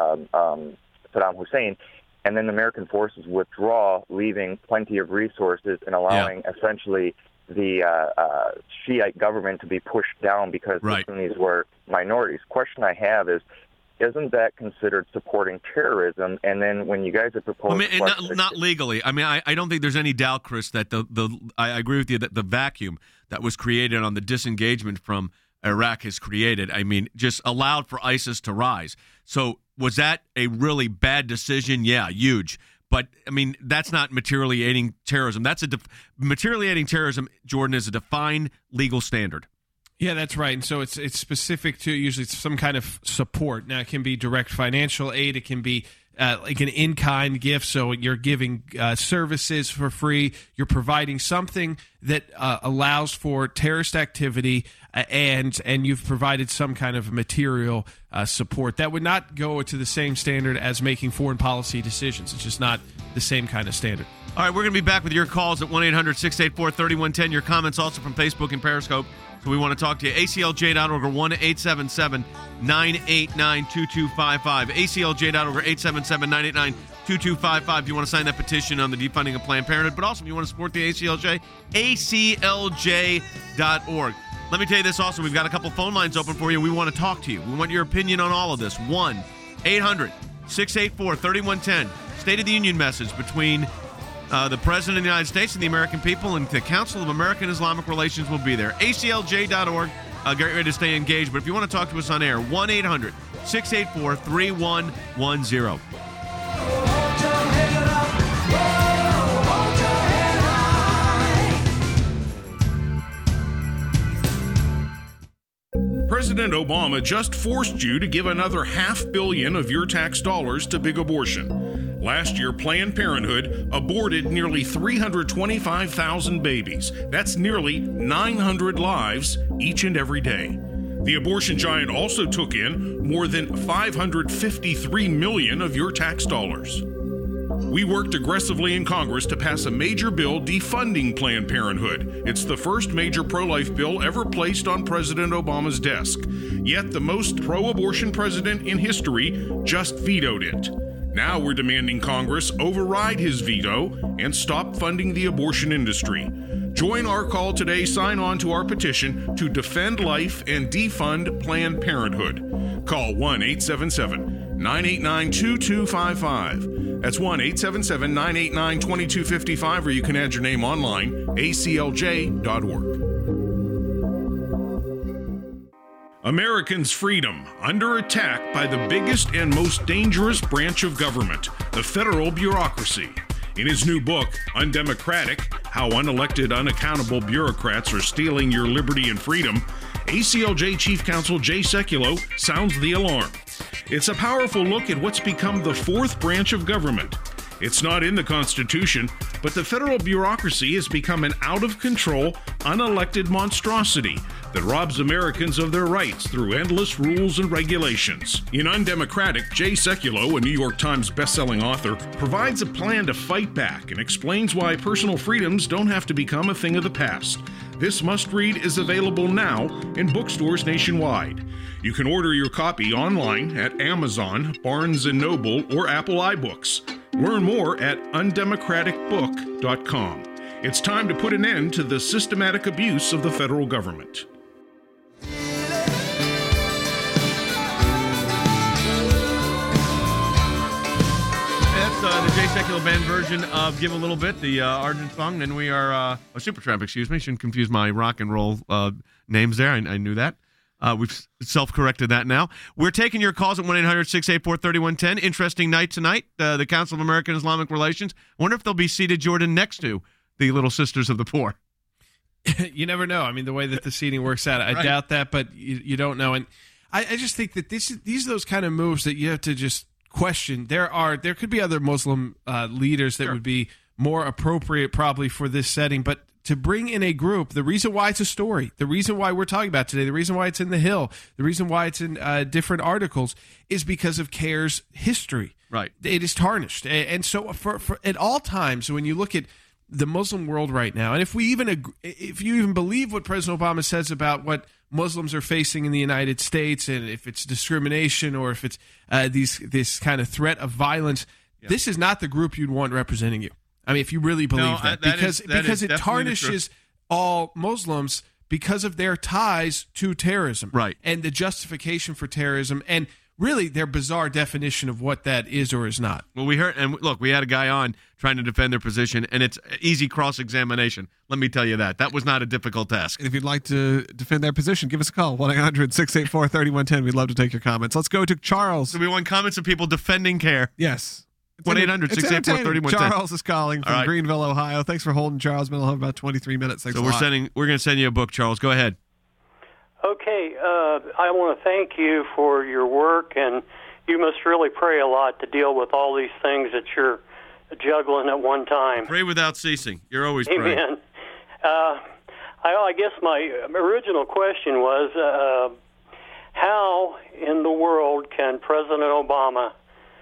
Saddam Hussein, and then the American forces withdraw, leaving plenty of resources and allowing essentially the Shiite government to be pushed down because the Sunnis were minorities. Question I have is, isn't that considered supporting terrorism? And then when you guys have proposed... not legally. I mean, I don't think there's any doubt, Chris, that I agree with you that the vacuum that was created on the disengagement from Iraq has created, just allowed for ISIS to rise. So was that a really bad decision? Yeah, huge. But, that's not materially aiding terrorism. Materially aiding terrorism, Jordan, is a defined legal standard. Yeah, that's right. And so it's specific to usually some kind of support. Now, it can be direct financial aid. It can be like an in-kind gift. So you're giving services for free. You're providing something that allows for terrorist activity, and you've provided some kind of material support. That would not go to the same standard as making foreign policy decisions. It's just not the same kind of standard. All right, we're going to be back with your calls at 1-800-684-3110. Your comments also from Facebook and Periscope. So we want to talk to you. ACLJ.org or 1-877-989-2255. ACLJ.org or 877-989-2255. If you want to sign that petition on the defunding of Planned Parenthood, but also if you want to support the ACLJ, ACLJ.org. Let me tell you this also. We've got a couple phone lines open for you. We want to talk to you. We want your opinion on all of this. 1-800-684-3110. State of the Union message between the President of the United States and the American people, and the Council of American Islamic Relations will be there. ACLJ.org. Get ready to stay engaged. But if you want to talk to us on air, 1-800-684-3110. President Obama just forced you to give another $500 million of your tax dollars to big abortion. Last year, Planned Parenthood aborted nearly 325,000 babies. That's nearly 900 lives each and every day. The abortion giant also took in more than $553 million of your tax dollars. We worked aggressively in Congress to pass a major bill defunding Planned Parenthood. It's the first major pro-life bill ever placed on President Obama's desk. Yet the most pro-abortion president in history just vetoed it. Now we're demanding Congress override his veto and stop funding the abortion industry. Join our call today. Sign on to our petition to defend life and defund Planned Parenthood. Call 1-877-989-2255. That's 1-877-989-2255, or you can add your name online, aclj.org. Americans' freedom under attack by the biggest and most dangerous branch of government, the federal bureaucracy. In his new book, Undemocratic: How Unelected, Unaccountable Bureaucrats Are Stealing Your Liberty and Freedom, ACLJ Chief Counsel Jay Sekulow sounds the alarm. It's a powerful look at what's become the fourth branch of government. It's not in the Constitution, but the federal bureaucracy has become an out-of-control, unelected monstrosity that robs Americans of their rights through endless rules and regulations. In Undemocratic, Jay Sekulow, a New York Times bestselling author, provides a plan to fight back and explains why personal freedoms don't have to become a thing of the past. This must-read is available now in bookstores nationwide. You can order your copy online at Amazon, Barnes & Noble, or Apple iBooks. Learn more at undemocraticbook.com. It's time to put an end to the systematic abuse of the federal government. The Jay Sekulow Band version of Give a Little Bit, the Argent song. And we are, Supertramp, excuse me. Shouldn't confuse my rock and roll names there. I knew that. We've self-corrected that now. We're taking your calls at 1-800-684-3110. Interesting night tonight. The Council of American Islamic Relations. I wonder if they'll be seated, Jordan, next to the Little Sisters of the Poor. You never know. I mean, the way that the seating works out, I doubt that, but you don't know. And I just think that these are those kind of moves that you have to just question. There could be other Muslim leaders that would be more appropriate probably for this setting, but to bring in a group, the reason why it's a story, the reason why we're talking about today, the reason why it's in The Hill, the reason why it's in different articles is because of CAIR's history. Right. It is tarnished. And so for at all times, when you look at the Muslim world right now, and if you even believe what President Obama says about what Muslims are facing in the United States, and if it's discrimination or if it's this kind of threat of violence, this is not the group you'd want representing you. I mean, if you really believe that because it tarnishes all Muslims because of their ties to terrorism, right? And the justification for terrorism, and really their bizarre definition of what that is or is not. Well, we heard, and look, we had a guy on trying to defend their position, and it's easy cross-examination. Let me tell you that was not a difficult task. And if you'd like to defend their position, give us a call, 1-800-684-3110. We'd love to take your comments. Let's go to Charles. So we want comments of people defending CAIR. Yes. 1-800-684-3110. Charles is calling from Greenville, Ohio. Thanks for holding, Charles. Been on about 23 minutes. Thanks so a lot. we're going to send you a book, Charles. Go ahead. Okay, I want to thank you for your work, and you must really pray a lot to deal with all these things that you're juggling at one time. Pray without ceasing. You're always Amen. praying. I guess my original question was, how in the world can President Obama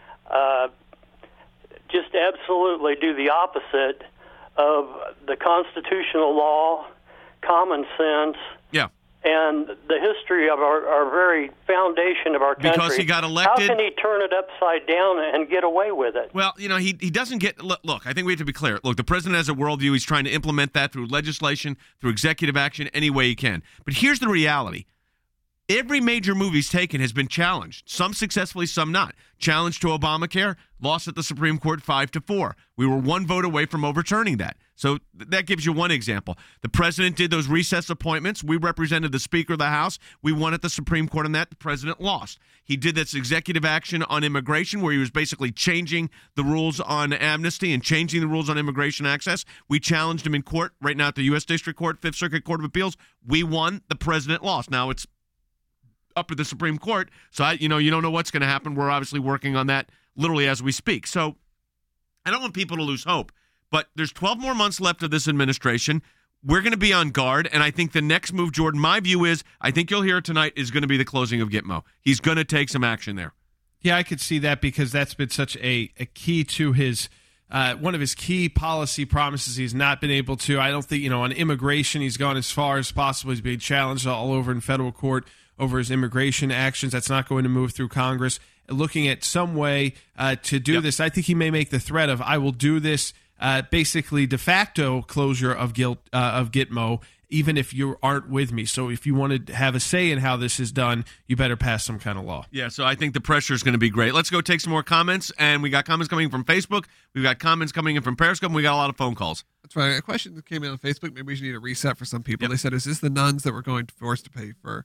just absolutely do the opposite of the constitutional law, common sense, and the history of our very foundation of our country? Because he got elected. How can he turn it upside down and get away with it? Well, he doesn't get... Look, I think we have to be clear. Look, the president has a worldview. He's trying to implement that through legislation, through executive action, any way he can. But here's the reality. Every major move he's taken has been challenged, some successfully, some not. Challenge to Obamacare, lost at the Supreme Court 5-4. We were one vote away from overturning that. So that gives you one example. The president did those recess appointments. We represented the Speaker of the House. We won at the Supreme Court on that. The president lost. He did this executive action on immigration where he was basically changing the rules on amnesty and changing the rules on immigration access. We challenged him in court right now at the U.S. District Court, Fifth Circuit Court of Appeals. We won. The president lost. Now it's up at the Supreme Court. So, you don't know what's going to happen. We're obviously working on that literally as we speak. So I don't want people to lose hope, but there's 12 more months left of this administration. We're going to be on guard, and I think the next move, Jordan, my view is, I think you'll hear tonight, is going to be the closing of Gitmo. He's going to take some action there. Yeah, I could see that because that's been such a key to his one of his key policy promises. He's not been able to. I don't think, on immigration, he's gone as far as possible. He's being challenged all over in federal court over his immigration actions. That's not going to move through Congress. Looking at some way to do this, I think he may make the threat of, I will do this, basically de facto closure of Gitmo, even if you aren't with me. So if you want to have a say in how this is done, you better pass some kind of law. Yeah, so I think the pressure is going to be great. Let's go take some more comments, and we got comments coming from Facebook. We've got comments coming in from Periscope, and we got a lot of phone calls. That's right. A question that came in on Facebook, maybe we should need a reset for some people. They said, is this the nuns that we're going to force to pay for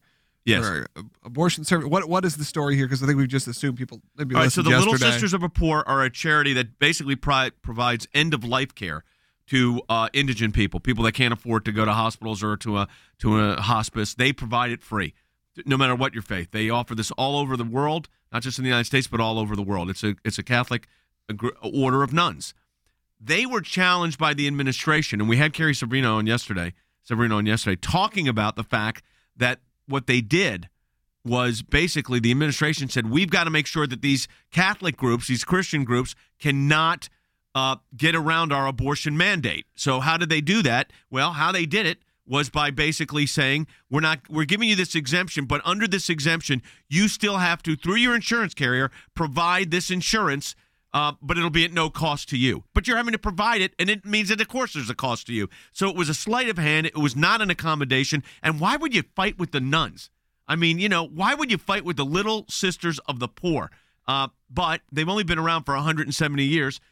abortion service? What is the story here? Because I think we've just assumed people maybe listened yesterday. So the yesterday. Little Sisters of the Poor are a charity that basically provides end-of-life care to indigent people that can't afford to go to hospitals or to a hospice. They provide it free, no matter what your faith. They offer this all over the world, not just in the United States, but all over the world. It's a Catholic order of nuns. They were challenged by the administration, and we had Carrie Severino on yesterday, talking about the fact that what they did was basically the administration said, we've got to make sure that these Catholic groups, these Christian groups, cannot get around our abortion mandate. So how did they do that? Well, how they did it was by basically saying, we're giving you this exemption, but under this exemption, you still have to, through your insurance carrier, provide this insurance, but it'll be at no cost to you. But you're having to provide it, and it means that, of course, there's a cost to you. So it was a sleight of hand. It was not an accommodation. And why would you fight with the nuns? I mean, why would you fight with the Little Sisters of the Poor? But they've only been around for 175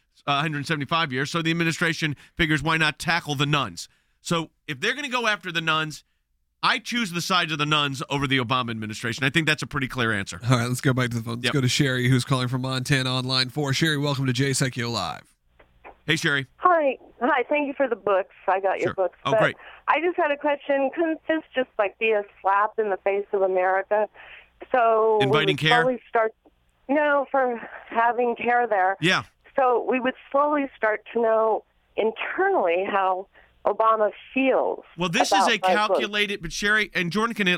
years, so the administration figures, why not tackle the nuns? So if they're going to go after the nuns, I choose the side of the nuns over the Obama administration. I think that's a pretty clear answer. All right, let's go back to the phone. Let's go to Sherry, who's calling from Montana on line 4. Sherry, welcome to Jay Secchio Live. Hey, Sherry. Hi. Thank you for the books. I got your books. Oh, great. I just had a question. Couldn't this just be a slap in the face of America? So inviting care? For having care there. Yeah. So we would slowly start to know internally how Obama feels. Well, this is a calculated, but Sherry and Jordan can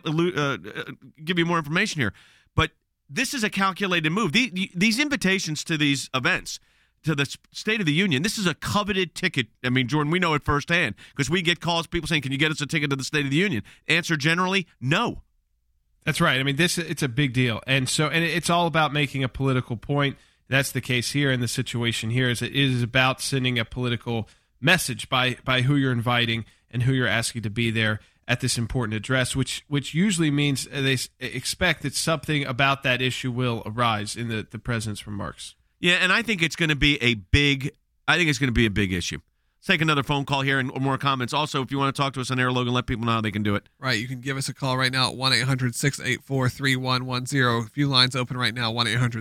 give you more information here, but this is a calculated move. These invitations to these events, to the State of the Union, this is a coveted ticket. I mean, Jordan, we know it firsthand because we get calls, people saying, can you get us a ticket to the State of the Union? Answer generally, no. That's right. I mean, it's a big deal. And it's all about making a political point. That's the case here in the situation here. It is about sending a political message by who you're inviting and who you're asking to be there at this important address, which usually means they expect that something about that issue will arise in the president's remarks. Yeah, and I think it's going to be a big issue. Let's take another phone call here and more comments. Also, if you want to talk to us on air, Logan, let people know how they can do it. Right, you can give us a call right now at 1-800-684-3110. A few lines open right now,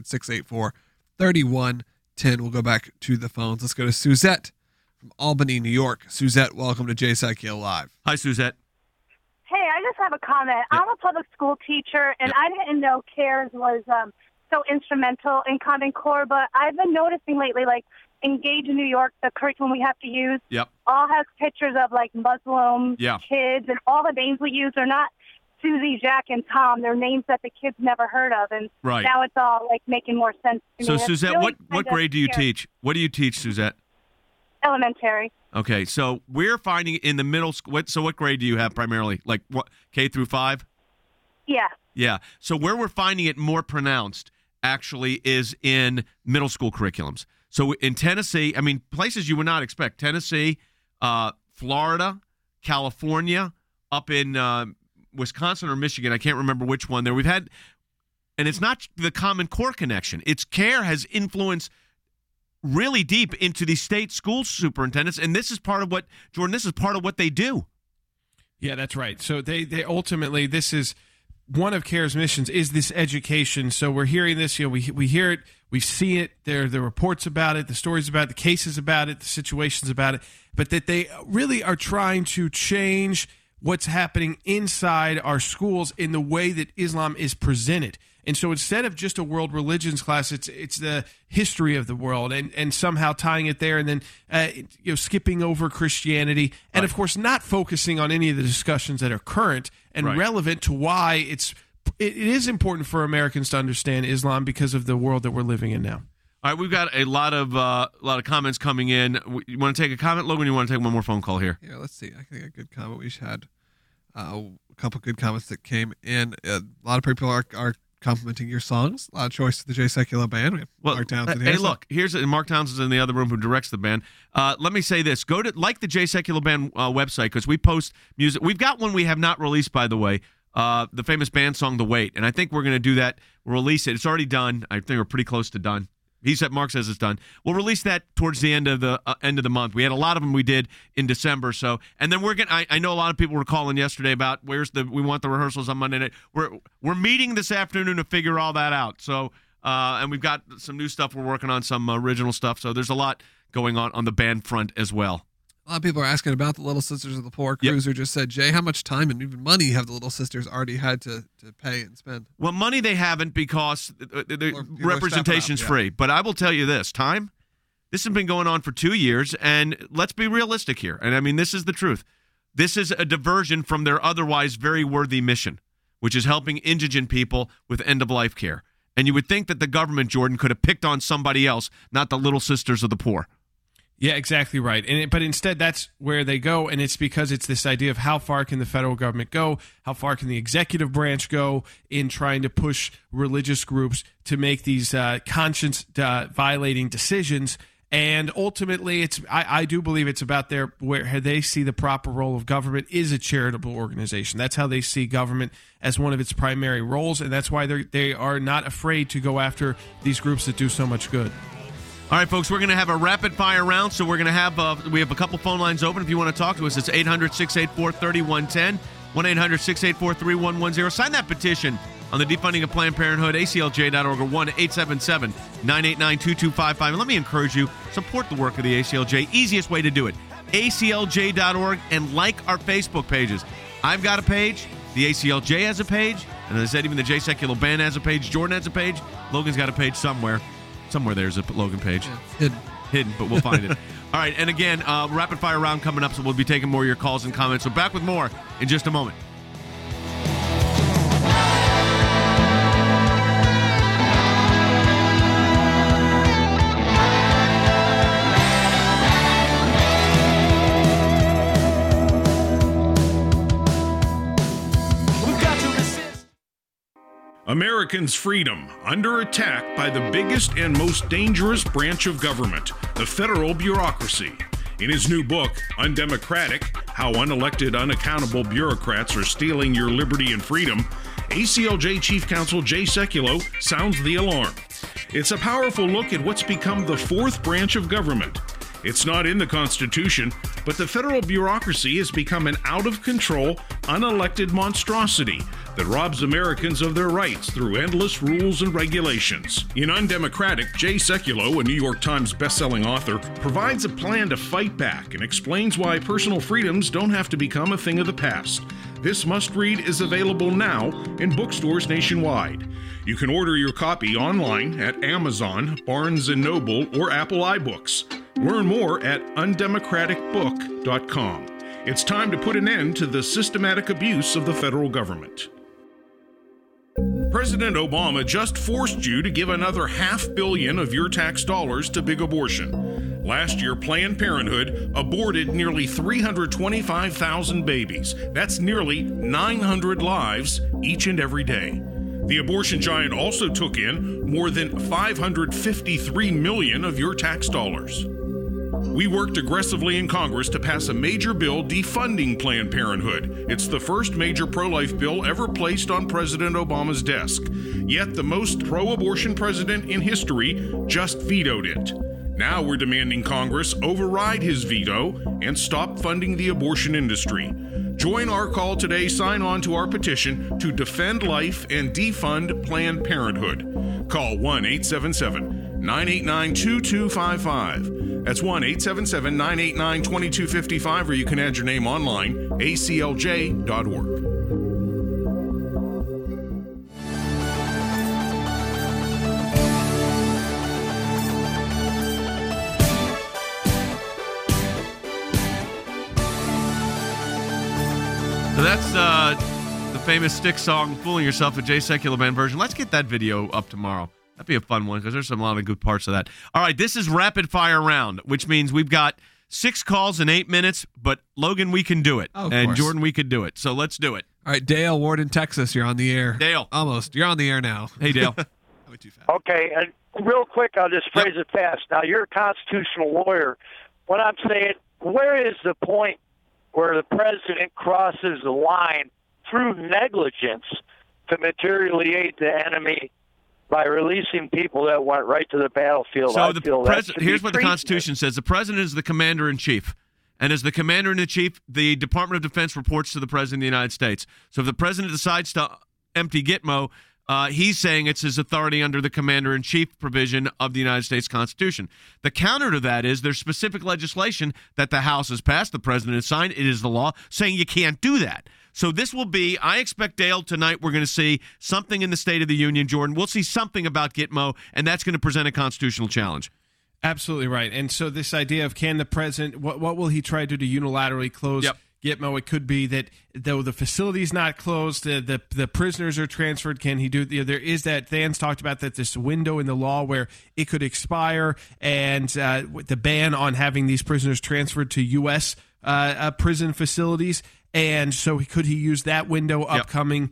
1-800-684-3110. We'll go back to the phones. Let's go to Suzette from Albany, New York. Suzette, welcome to Jay Secchio Live. Hi, Suzette. Hey, I just have a comment. Yeah. I'm a public school teacher, and I didn't know CARES was so instrumental in Common Core, but I've been noticing lately, Engage in New York, the curriculum we have to use, all has pictures of Muslim kids, and all the names we use are not Susie, Jack, and Tom. They're names that the kids never heard of, and now it's all making more sense to So me. Suzette, really what grade do you teach? What do you teach, Suzette? Elementary. Okay, so we're finding in the middle school. So what grade do you have primarily? What, K through 5? Yeah. Yeah. So where we're finding it more pronounced actually is in middle school curriculums. So in Tennessee, I mean, places you would not expect. Tennessee, Florida, California, up in Wisconsin or Michigan. I can't remember which one there. We've had, and it's not the Common Core connection. It's CARE has influenced really deep into the state school superintendents, and this is part of what, Jordan, this is part of what they do. Yeah, that's right. So they ultimately, this is one of CARE's missions is this education. So we're hearing this, we hear it, we see it, there are the reports about it, the stories about it, the cases about it, the situations about it, but that they really are trying to change what's happening inside our schools in the way that Islam is presented. And so instead of just a world religions class, it's the history of the world and somehow tying it there, and then skipping over Christianity, and of course not focusing on any of the discussions that are current and relevant to why it is important for Americans to understand Islam because of the world that we're living in now. All right, we've got a lot of comments coming in. You want to take a comment, Logan? You want to take one more phone call here? Yeah, let's see. I think a good comment. We just had a couple good comments that came in. A lot of people are complimenting your songs. A lot of choice to the Jay Sekulow Band. We have Mark Townsend here. Hey, look, Mark Townsend's in the other room who directs the band. Let me say this. Go to the Jay Sekulow Band website, because we post music. We've got one we have not released, by the way, the famous band song, The Wait. And I think we're going to do that. We'll release it. It's already done. I think we're pretty close to done. Mark says it's done. We'll release that towards the end of the month. We had a lot of them we did in December. So, and then we're gonna. I know a lot of people were calling yesterday about we want the rehearsals on Monday night. We're meeting this afternoon to figure all that out. So, and we've got some new stuff we're working on, some original stuff. So there's a lot going on the band front as well. A lot of people are asking about the Little Sisters of the Poor. Cruiser just said, Jay, how much time and even money have the Little Sisters already had to pay and spend? Well, money they haven't, because the representation's free. But I will tell you this, time, this has been going on for 2 years, and let's be realistic here. And I mean, this is the truth. This is a diversion from their otherwise very worthy mission, which is helping indigent people with end-of-life care. And you would think that the government, Jordan, could have picked on somebody else, not the Little Sisters of the Poor. Yeah, exactly right. But instead, that's where they go, and it's because it's this idea of how far can the federal government go, how far can the executive branch go in trying to push religious groups to make these conscience-violating decisions. And ultimately, I do believe it's about where they see the proper role of government is a charitable organization. That's how they see government as one of its primary roles, and that's why they are not afraid to go after these groups that do so much good. All right, folks, we're going to have a rapid-fire round, so we're going to have we have a couple phone lines open. If you want to talk to us, it's 800-684-3110, 1-800-684-3110. Sign that petition on the defunding of Planned Parenthood, ACLJ.org, or 1-877-989-2255. And let me encourage you, support the work of the ACLJ. Easiest way to do it, ACLJ.org, and like our Facebook pages. I've got a page. The ACLJ has a page. And as I said, even the Jay Sekulow Band has a page. Jordan has a page. Logan's got a page somewhere. Somewhere there's a Logan page. Yeah, hidden, but we'll find it. All right, and again, rapid fire round coming up, so we'll be taking more of your calls and comments. So back with more in just a moment. Americans' freedom under attack by the biggest and most dangerous branch of government, the federal bureaucracy. In his new book, Undemocratic: How Unelected, Unaccountable Bureaucrats Are Stealing Your Liberty and Freedom, ACLJ Chief Counsel Jay Sekulow sounds the alarm. It's a powerful look at what's become the fourth branch of government. It's not in the Constitution, but the federal bureaucracy has become an out-of-control, unelected monstrosity that robs Americans of their rights through endless rules and regulations. In Undemocratic, Jay Sekulow, a New York Times bestselling author, provides a plan to fight back and explains why personal freedoms don't have to become a thing of the past. This must-read is available now in bookstores nationwide. You can order your copy online at Amazon, Barnes & Noble, or Apple iBooks. Learn more at undemocraticbook.com. It's time to put an end to the systematic abuse of the federal government. President Obama just forced you to give another $500 million of your tax dollars to big abortion. Last year, Planned Parenthood aborted nearly 325,000 babies. That's nearly 900 lives each and every day. The abortion giant also took in more than $553 million of your tax dollars. We worked aggressively in Congress to pass a major bill defunding Planned Parenthood. It's the first major pro-life bill ever placed on President Obama's desk. Yet the most pro-abortion president in history just vetoed it. Now we're demanding Congress override his veto and stop funding the abortion industry. Join our call today. Sign on to our petition to defend life and defund Planned Parenthood. Call 1-877-989-2255. That's 1-877-989-2255, or you can add your name online, aclj.org. So that's the famous Styx song, Fooling Yourself, a Jay Secular Band version. Let's get that video up tomorrow. That'd be a fun one because there's a lot of good parts of that. All right, this is rapid fire round, which means we've got 6 calls in 8 minutes, but Logan, we can do it. Oh, of and course. Jordan, we could do it. So let's do it. All right, Dale, Warden, Texas, you're on the air. Dale. Almost. You're on the air now. Hey, Dale. Okay, and real quick, I'll just phrase it fast. Now, you're a constitutional lawyer. What I'm saying, where is the point where the president crosses the line through negligence to materially aid the enemy by releasing people that went right to the battlefield? So here's what the Constitution says. The president is the commander-in-chief. And as the commander-in-chief, the Department of Defense reports to the president of the United States. So if the president decides to empty Gitmo, he's saying it's his authority under the commander-in-chief provision of the United States Constitution. The counter to that is there's specific legislation that the House has passed, the president has signed, it is the law, saying you can't do that. So this will be, I expect, Dale, tonight we're going to see something in the State of the Union, Jordan. We'll see something about Gitmo, and that's going to present a constitutional challenge. Absolutely right. And so this idea of can the president, what will he try to do to unilaterally close Gitmo? It could be that though the facility's not closed, the prisoners are transferred. Can he do? There is that Than's talked about that this window in the law where it could expire, and the ban on having these prisoners transferred to U.S. Prison facilities. And so could he use that window upcoming?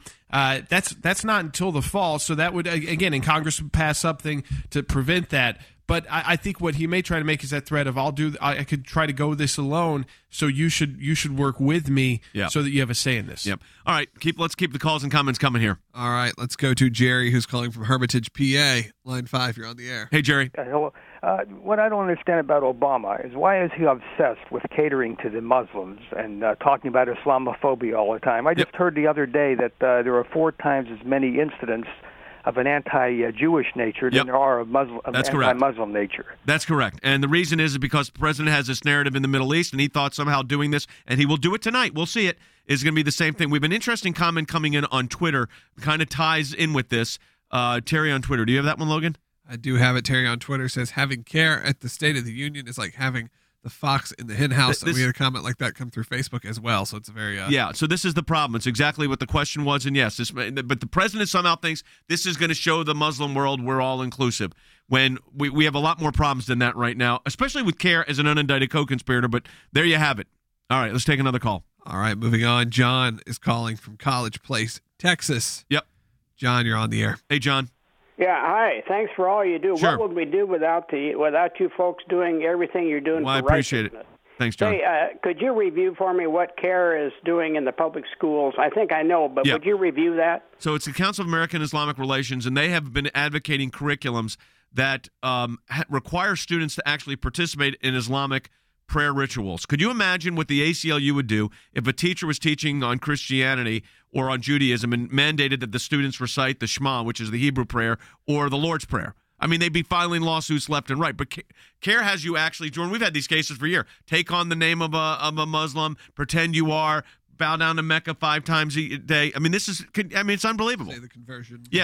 That's not until the fall. So that would, again, and Congress would pass something to prevent that. But I think what he may try to make is that threat of I could try to go this alone. So you should work with me so that you have a say in this. Yep. All right. Let's keep the calls and comments coming here. All right. Let's go to Jerry, who's calling from Hermitage, PA. Line 5, you're on the air. Hey, Jerry. Hello. What I don't understand about Obama is why is he obsessed with catering to the Muslims and talking about Islamophobia all the time? I just heard the other day that there are 4 times as many incidents of an anti-Jewish nature than there are of anti-Muslim nature. That's correct. And the reason is because the president has this narrative in the Middle East, and he thought somehow doing this, and he will do it tonight, we'll see it, is going to be the same thing. We have an interesting comment coming in on Twitter, kind of ties in with this. Terry on Twitter. Do you have that one, Logan? I do have it. Terry on Twitter says, having care at the State of the Union is like having the fox in the hen house. And we had a comment like that come through Facebook as well. So it's a very... so this is the problem. It's exactly what the question was. And yes, but the president somehow thinks this is going to show the Muslim world we're all inclusive. When we have a lot more problems than that right now, especially with CARE as an unindicted co-conspirator. But there you have it. All right, let's take another call. All right, moving on. John is calling from College Place, Texas. Yep. John, you're on the air. Hey, John. Yeah, hi. Thanks for all you do. Sure. What would we do without you folks doing everything you're doing Well, for I appreciate it. Thanks, John. Hey, could you review for me what CARE is doing in the public schools? I think I know, but would you review that? So it's the Council of American Islamic Relations, and they have been advocating curriculums that require students to actually participate in Islamic prayer rituals. Could you imagine what the ACLU would do if a teacher was teaching on Christianity or on Judaism and mandated that the students recite the Shema, which is the Hebrew prayer, or the Lord's Prayer? I mean, they'd be filing lawsuits left and right. But CARE has you actually, Jordan, we've had these cases for a year. Take on the name of a Muslim, pretend you are, bow down to Mecca 5 times a day. I mean, it's unbelievable. Say the conversion. Yeah,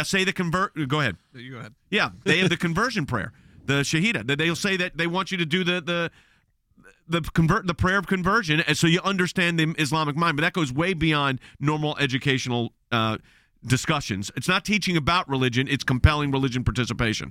go ahead. You go ahead. Yeah, they have the conversion prayer, the Shahida. They'll say that they want you to do the prayer of conversion, and so you understand the Islamic mind. But that goes way beyond normal educational discussions. It's not teaching about religion; it's compelling religion participation.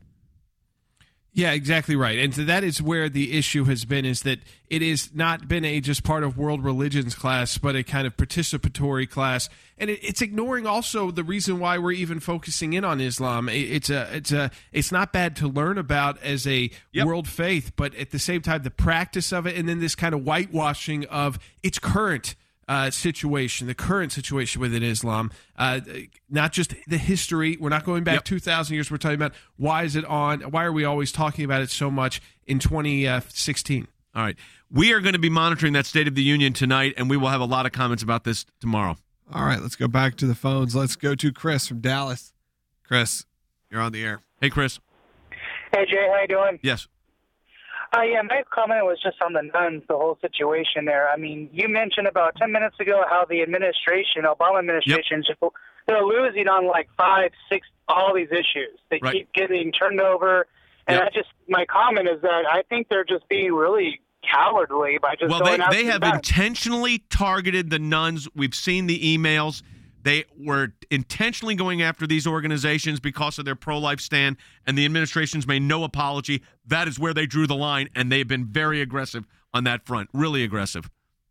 Yeah, exactly right. And so that is where the issue has been, is that it has not been a just part of world religions class, but a kind of participatory class. And it's ignoring also the reason why we're even focusing in on Islam. It's not bad to learn about as a world faith, but at the same time, the practice of it, and then this kind of whitewashing of its current situation, the current situation within Islam, not just the history. We're not going back 2,000 years. We're talking about why are we always talking about it so much in 2016? All right. We are going to be monitoring that State of the Union tonight, and we will have a lot of comments about this tomorrow. All right, let's go back to the phones. Let's go to Chris from Dallas. Chris, you're on the air. Hey, Chris. Hey, Jay, how you doing? Yes. Yeah, my comment was just on the nuns, the whole situation there. I mean, you mentioned about 10 minutes ago how the Obama administration, they're losing on like 5, 6, all these issues. They keep getting turned over. And my comment is that I think they're just being really cowardly by just going out. They have intentionally targeted the nuns. We've seen the emails. They were intentionally going after these organizations because of their pro-life stand, and the administration's made no apology. That is where they drew the line, and they've been very aggressive on that front. Really aggressive.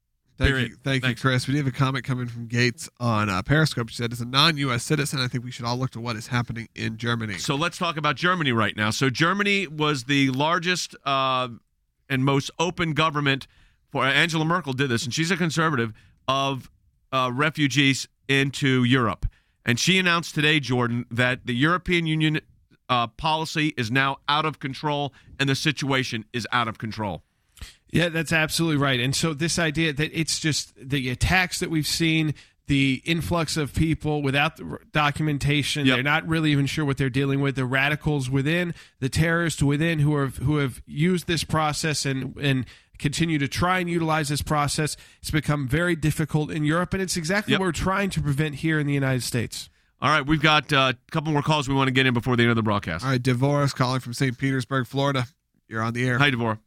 Thank you, Chris. We do have a comment coming from Gates on Periscope. She said, as a non-U.S. citizen, I think we should all look to what is happening in Germany. So let's talk about Germany right now. So Germany was the largest and most open government for Angela Merkel did this, and she's a conservative, of refugees into Europe. And she announced today, Jordan, that the European Union policy is now out of control and the situation is out of control. Yeah, that's absolutely right. And so this idea that it's just the attacks that we've seen, the influx of people without the documentation, they're not really even sure what they're dealing with, the radicals within, the terrorists within who have used this process and continue to try and utilize this process. It's become very difficult in Europe, and it's exactly what we're trying to prevent here in the United States. All right, we've got a couple more calls we want to get in before the end of the broadcast. All right, Devorah's calling from St. Petersburg, Florida. You're on the air. Hi, Devorah.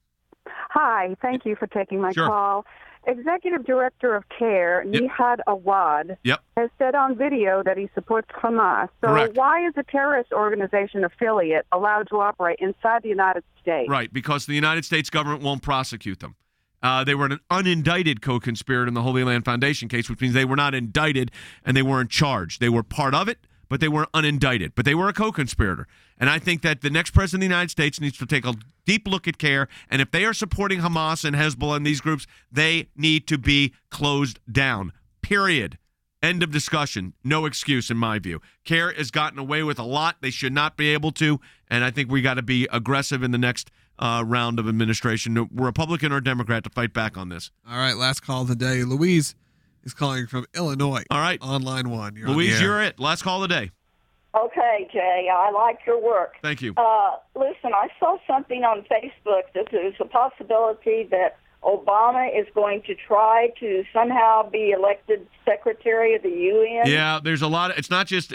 Hi, thank you for taking my call. Executive Director of CARE, Nihad Awad, has said on video that he supports Hamas. So why is a terrorist organization affiliate allowed to operate inside the United States? Right, because the United States government won't prosecute them. They were an unindicted co-conspirator in the Holy Land Foundation case, which means they were not indicted and they weren't charged. They were part of it, but they weren't unindicted. But they were a co-conspirator. And I think that the next president of the United States needs to take a deep look at CARE. And if they are supporting Hamas and Hezbollah and these groups, they need to be closed down. Period. End of discussion. No excuse, in my view. CARE has gotten away with a lot. They should not be able to. And I think we got to be aggressive in the next round of administration, Republican or Democrat, to fight back on this. All right, last call of the day. Louise is calling from Illinois. All right. On line one. Louise, you're it. Last call of the day. Okay, Jay, I like your work. Thank you. Listen, I saw something on Facebook that there's a possibility that Obama is going to try to somehow be elected Secretary of the UN. Yeah, there's a lot. That's not just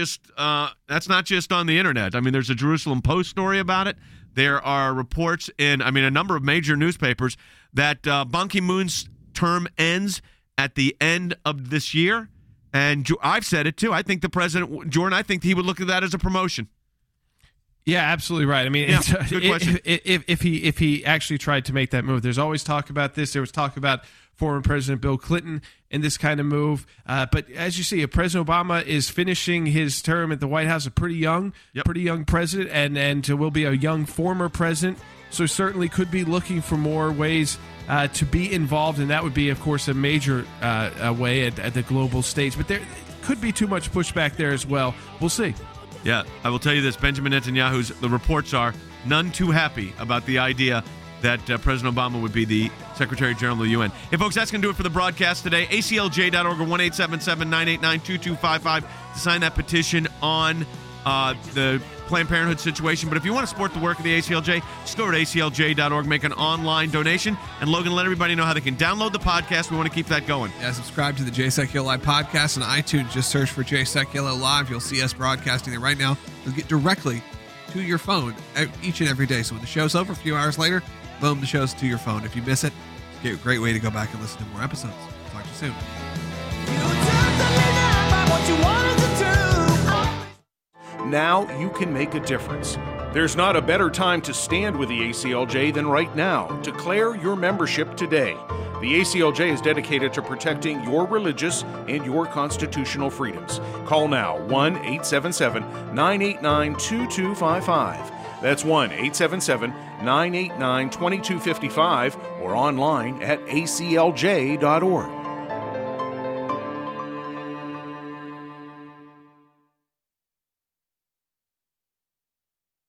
on the internet. I mean, there's a Jerusalem Post story about it. There are reports in, a number of major newspapers that Ban Ki-moon's term ends at the end of this year. And I've said it, too. I think the president, Jordan, I think he would look at that as a promotion. Yeah, absolutely right. Good question. If he actually tried to make that move, there's always talk about this. There was talk about former President Bill Clinton and this kind of move. But as you see, President Obama is finishing his term at the White House, a pretty young president, and will be a young former president. So certainly could be looking for more ways to be involved, and that would be, of course, a major way at the global stage. But there could be too much pushback there as well. We'll see. Yeah, I will tell you this. Benjamin Netanyahu's, the reports are none too happy about the idea that President Obama would be the Secretary General of the UN. Hey, folks, that's going to do it for the broadcast today. ACLJ.org or 1-877-989-2255 to sign that petition on the Planned Parenthood situation. But if you want to support the work of the ACLJ, just go over to ACLJ.org, make an online donation. And Logan, let everybody know how they can download the podcast. We want to keep that going. Yeah, subscribe to the Jay Sekulow Live podcast on iTunes. Just search for Jay Sekulow Live. You'll see us broadcasting there right now. You'll get directly to your phone each and every day. So when the show's over, a few hours later, boom, the show's to your phone. If you miss it, it's a great way to go back and listen to more episodes. Talk to you soon. Now you can make a difference. There's not a better time to stand with the ACLJ than right now. Declare your membership today. The ACLJ is dedicated to protecting your religious and your constitutional freedoms. Call now 1-877-989-2255. That's 1-877-989-2255 or online at aclj.org.